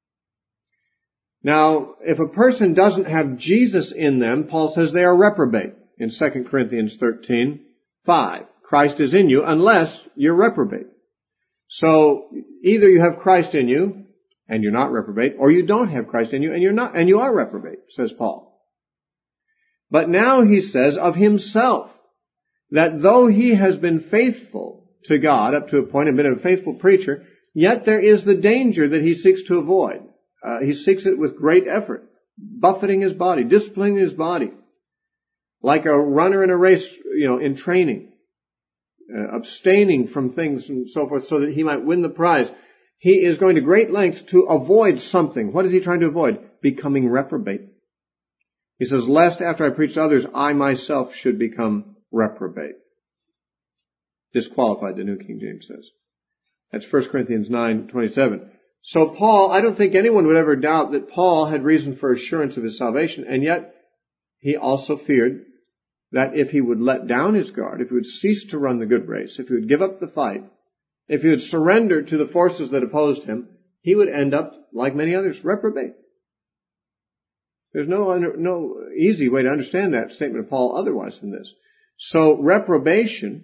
Now, if a person doesn't have Jesus in them, Paul says they are reprobate in 2 Corinthians 13:5. Christ is in you unless you're reprobate. So either you have Christ in you and you're not reprobate, or you don't have Christ in you and you are reprobate, says Paul. But now he says of himself that though he has been faithful to God up to a point and been a faithful preacher, yet there is the danger that he seeks to avoid. He seeks it with great effort, buffeting his body, disciplining his body, like a runner in a race, in training, abstaining from things and so forth so that he might win the prize. he is going to great lengths to avoid something. What is he trying to avoid? Becoming reprobate. He says, lest after I preach to others, I myself should become reprobate. Disqualified, the New King James says. That's 1 Corinthians 9:27. So Paul, I don't think anyone would ever doubt that Paul had reason for assurance of his salvation, and yet he also feared that if he would let down his guard, if he would cease to run the good race, if he would give up the fight, if he would surrender to the forces that opposed him, he would end up, like many others, reprobate. There's no easy way to understand that statement of Paul otherwise than this. So reprobation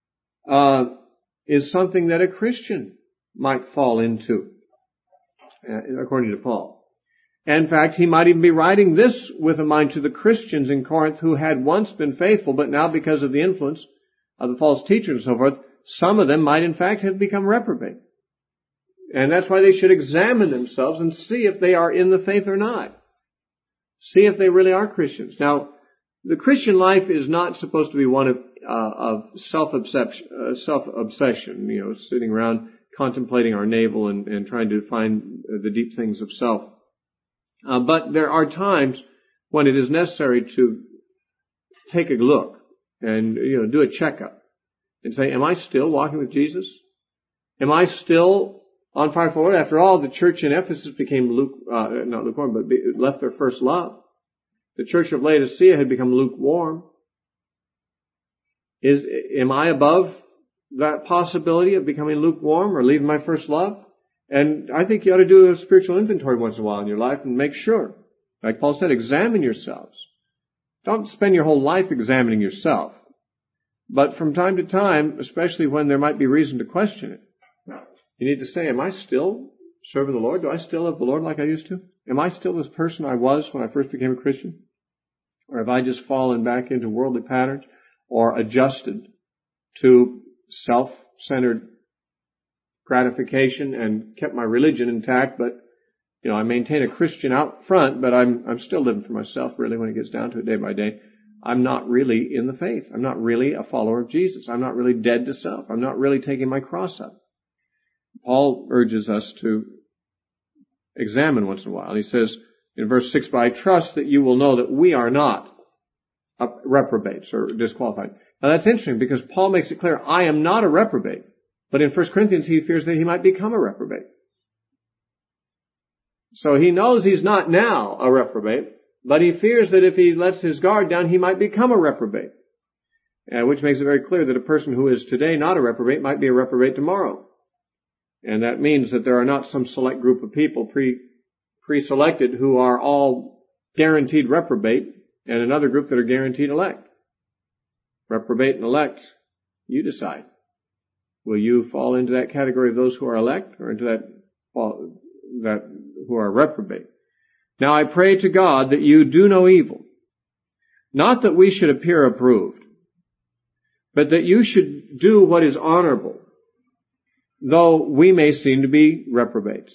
is something that a Christian might fall into, according to Paul. In fact, he might even be writing this with a mind to the Christians in Corinth who had once been faithful, but now because of the influence of the false teachers and so forth, some of them might in fact have become reprobate. And that's why they should examine themselves and see if they are in the faith or not. See if they really are Christians. Now, the Christian life is not supposed to be one of self-obsession, sitting around contemplating our navel and trying to find the deep things of self. But there are times when it is necessary to take a look and, do a checkup and say, am I still walking with Jesus? Am I still on fire for the Lord? After all, the church in Ephesus became not lukewarm, but left their first love. The church of Laodicea had become lukewarm. Am I above that possibility of becoming lukewarm or leaving my first love? And I think you ought to do a spiritual inventory once in a while in your life and make sure. Like Paul said, examine yourselves. Don't spend your whole life examining yourself. But from time to time, especially when there might be reason to question it, you need to say, am I still serving the Lord? Do I still love the Lord like I used to? Am I still this person I was when I first became a Christian? Or have I just fallen back into worldly patterns or adjusted to self-centered gratification and kept my religion intact, but, I maintain a Christian out front, but I'm still living for myself really when it gets down to it day by day. I'm not really in the faith. I'm not really a follower of Jesus. I'm not really dead to self. I'm not really taking my cross up. Paul urges us to examine once in a while. He says in verse 6, but I trust that you will know that we are not reprobates or disqualified. Now that's interesting because Paul makes it clear, I am not a reprobate. But in 1 Corinthians he fears that he might become a reprobate. So he knows he's not now a reprobate, but he fears that if he lets his guard down, he might become a reprobate. Which makes it very clear that a person who is today not a reprobate might be a reprobate tomorrow. And that means that there are not some select group of people pre-selected who are all guaranteed reprobate and another group that are guaranteed elect. Reprobate and elect, you decide. Will you fall into that category of those who are elect or into that who are reprobate? Now I pray to God that you do no evil, not that we should appear approved, but that you should do what is honorable, though we may seem to be reprobates.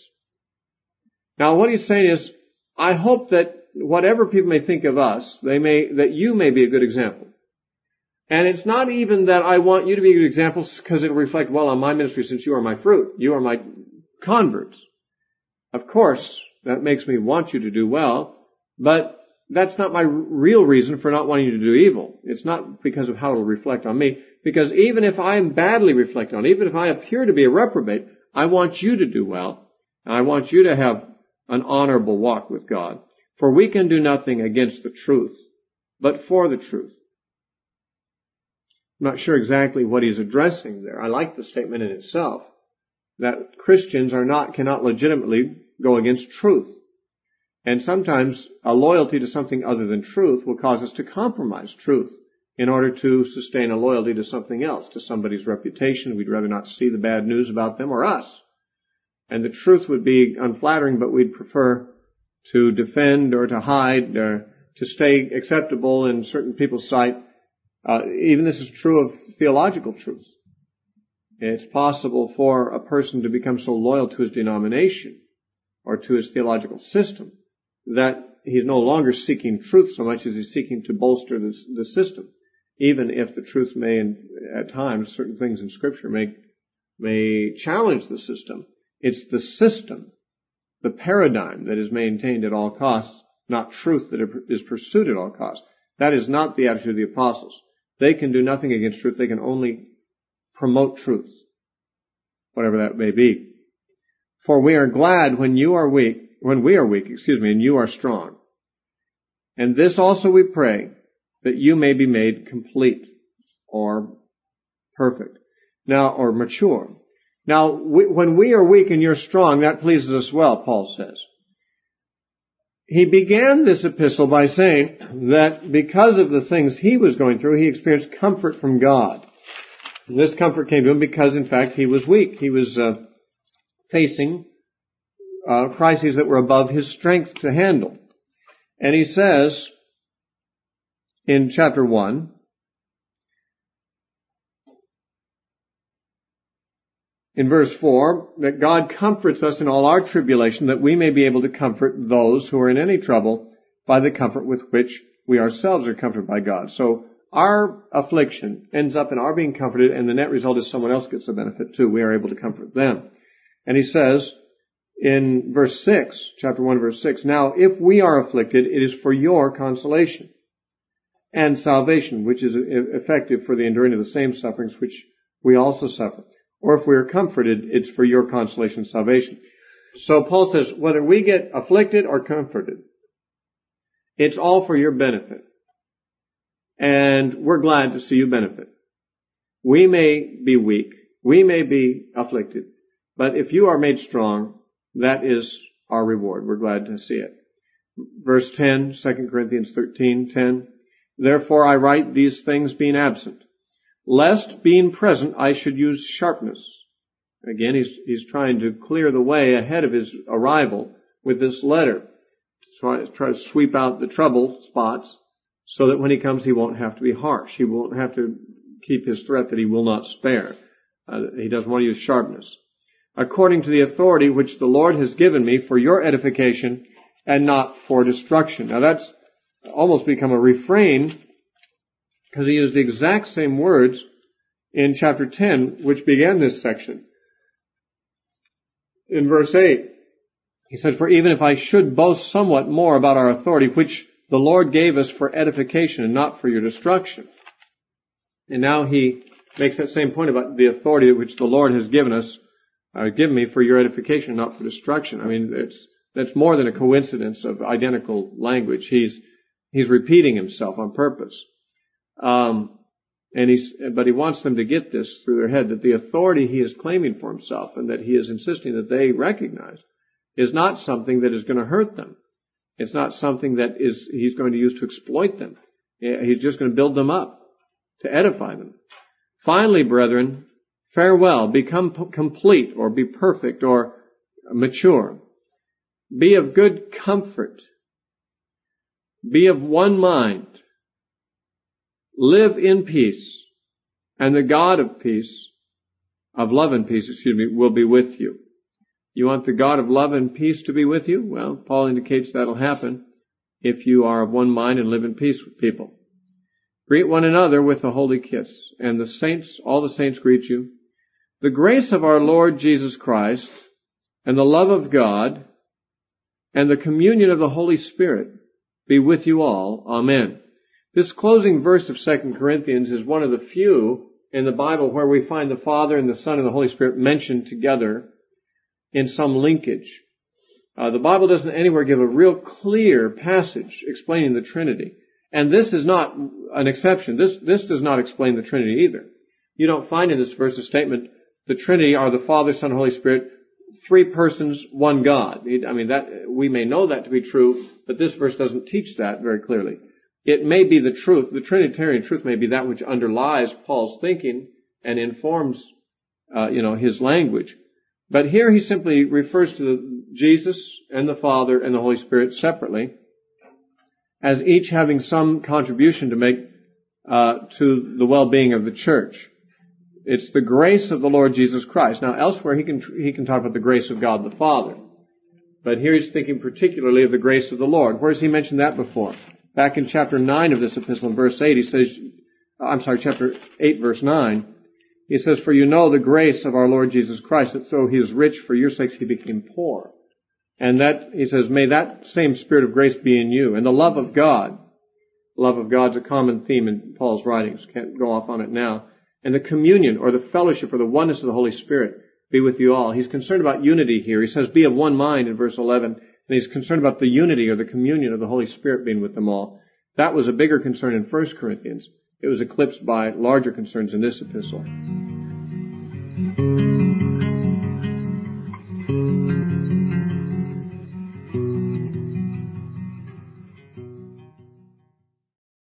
Now what he's saying is, I hope that whatever people may think of us, that you may be a good example. And it's not even that I want you to be good examples because it'll reflect well on my ministry since you are my fruit. You are my converts. Of course, that makes me want you to do well, but that's not my real reason for not wanting you to do evil. It's not because of how it'll reflect on me, because even if I am badly reflected on, even if I appear to be a reprobate, I want you to do well, and I want you to have an honorable walk with God. For we can do nothing against the truth, but for the truth. I'm not sure exactly what he's addressing there. I like the statement in itself that Christians cannot legitimately go against truth. And sometimes a loyalty to something other than truth will cause us to compromise truth in order to sustain a loyalty to something else, to somebody's reputation. We'd rather not see the bad news about them or us. And the truth would be unflattering, but we'd prefer to defend or to hide or to stay acceptable in certain people's sight. Even this is true of theological truth. It's possible for a person to become so loyal to his denomination or to his theological system that he's no longer seeking truth so much as he's seeking to bolster the system, even if the truth may, at times, certain things in Scripture may challenge the system. It's the system, the paradigm that is maintained at all costs, not truth that is pursued at all costs. That is not the attitude of the apostles. They can do nothing against truth. They can only promote truth, whatever that may be. For we are glad when we are weak, and you are strong. And this also we pray, that you may be made complete, or perfect, or mature. Now, when we are weak and you're strong, that pleases us well, Paul says. He began this epistle by saying that because of the things he was going through, he experienced comfort from God. And this comfort came to him because, in fact, he was weak. He was facing crises that were above his strength to handle. And he says in chapter 1, in verse 4, that God comforts us in all our tribulation, that we may be able to comfort those who are in any trouble by the comfort with which we ourselves are comforted by God. So our affliction ends up in our being comforted, and the net result is someone else gets the benefit too. We are able to comfort them. And he says in verse 6, chapter 1, verse 6, now if we are afflicted, it is for your consolation and salvation, which is effective for the enduring of the same sufferings which we also suffer. Or if we are comforted, it's for your consolation and salvation. So Paul says, whether we get afflicted or comforted, it's all for your benefit. And we're glad to see you benefit. We may be weak. We may be afflicted. But if you are made strong, that is our reward. We're glad to see it. Verse 10, 2 Corinthians 13:10. Therefore I write these things being absent, lest being present I should use sharpness. Again, he's trying to clear the way ahead of his arrival with this letter. Try to sweep out the trouble spots so that when he comes he won't have to be harsh. He won't have to keep his threat that he will not spare. He doesn't want to use sharpness. According to the authority which the Lord has given me for your edification and not for destruction. Now that's almost become a refrain, because he used the exact same words in chapter 10, which began this section. In verse 8, he said, for even if I should boast somewhat more about our authority, which the Lord gave us for edification and not for your destruction. And now he makes that same point about the authority which the Lord has given us, given me for your edification and not for destruction. I mean, that's more than a coincidence of identical language. He's repeating himself on purpose. But he wants them to get this through their head, that the authority he is claiming for himself and that he is insisting that they recognize is not something that is going to hurt them. It's not something that he's going to use to exploit them. He's just going to build them up, to edify them. Finally, brethren, farewell, become complete, or be perfect, or mature. Be of good comfort. Be of one mind. Live in peace, and the God of peace, of love and peace, will be with you. You want the God of love and peace to be with you? Well, Paul indicates that'll happen if you are of one mind and live in peace with people. Greet one another with a holy kiss, and all the saints greet you. The grace of our Lord Jesus Christ, and the love of God, and the communion of the Holy Spirit be with you all. Amen. This closing verse of 2 Corinthians is one of the few in the Bible where we find the Father and the Son and the Holy Spirit mentioned together in some linkage. The Bible doesn't anywhere give a real clear passage explaining the Trinity. And this is not an exception. This does not explain the Trinity either. You don't find in this verse a statement, the Trinity are the Father, Son, and Holy Spirit, three persons, one God. I mean, that we may know that to be true, but this verse doesn't teach that very clearly. It may be the truth, the Trinitarian truth may be that which underlies Paul's thinking and informs, his language. But here he simply refers to Jesus and the Father and the Holy Spirit separately, as each having some contribution to make to the well-being of the church. It's the grace of the Lord Jesus Christ. Now, elsewhere he can talk about the grace of God the Father, but here he's thinking particularly of the grace of the Lord. Where has he mentioned that before? Back in chapter 9 of this epistle, in verse 8, chapter 8, verse 9, He says, for you know the grace of our Lord Jesus Christ, that though he is rich, for your sakes he became poor. And that, he says, may that same spirit of grace be in you. And the love of God. Love of God's a common theme in Paul's writings. Can't go off on it now. And the communion or the fellowship or the oneness of the Holy Spirit be with you all. He's concerned about unity here. He says, be of one mind in verse 11. And he's concerned about the unity or the communion of the Holy Spirit being with them all. That was a bigger concern in 1 Corinthians. It was eclipsed by larger concerns in this epistle.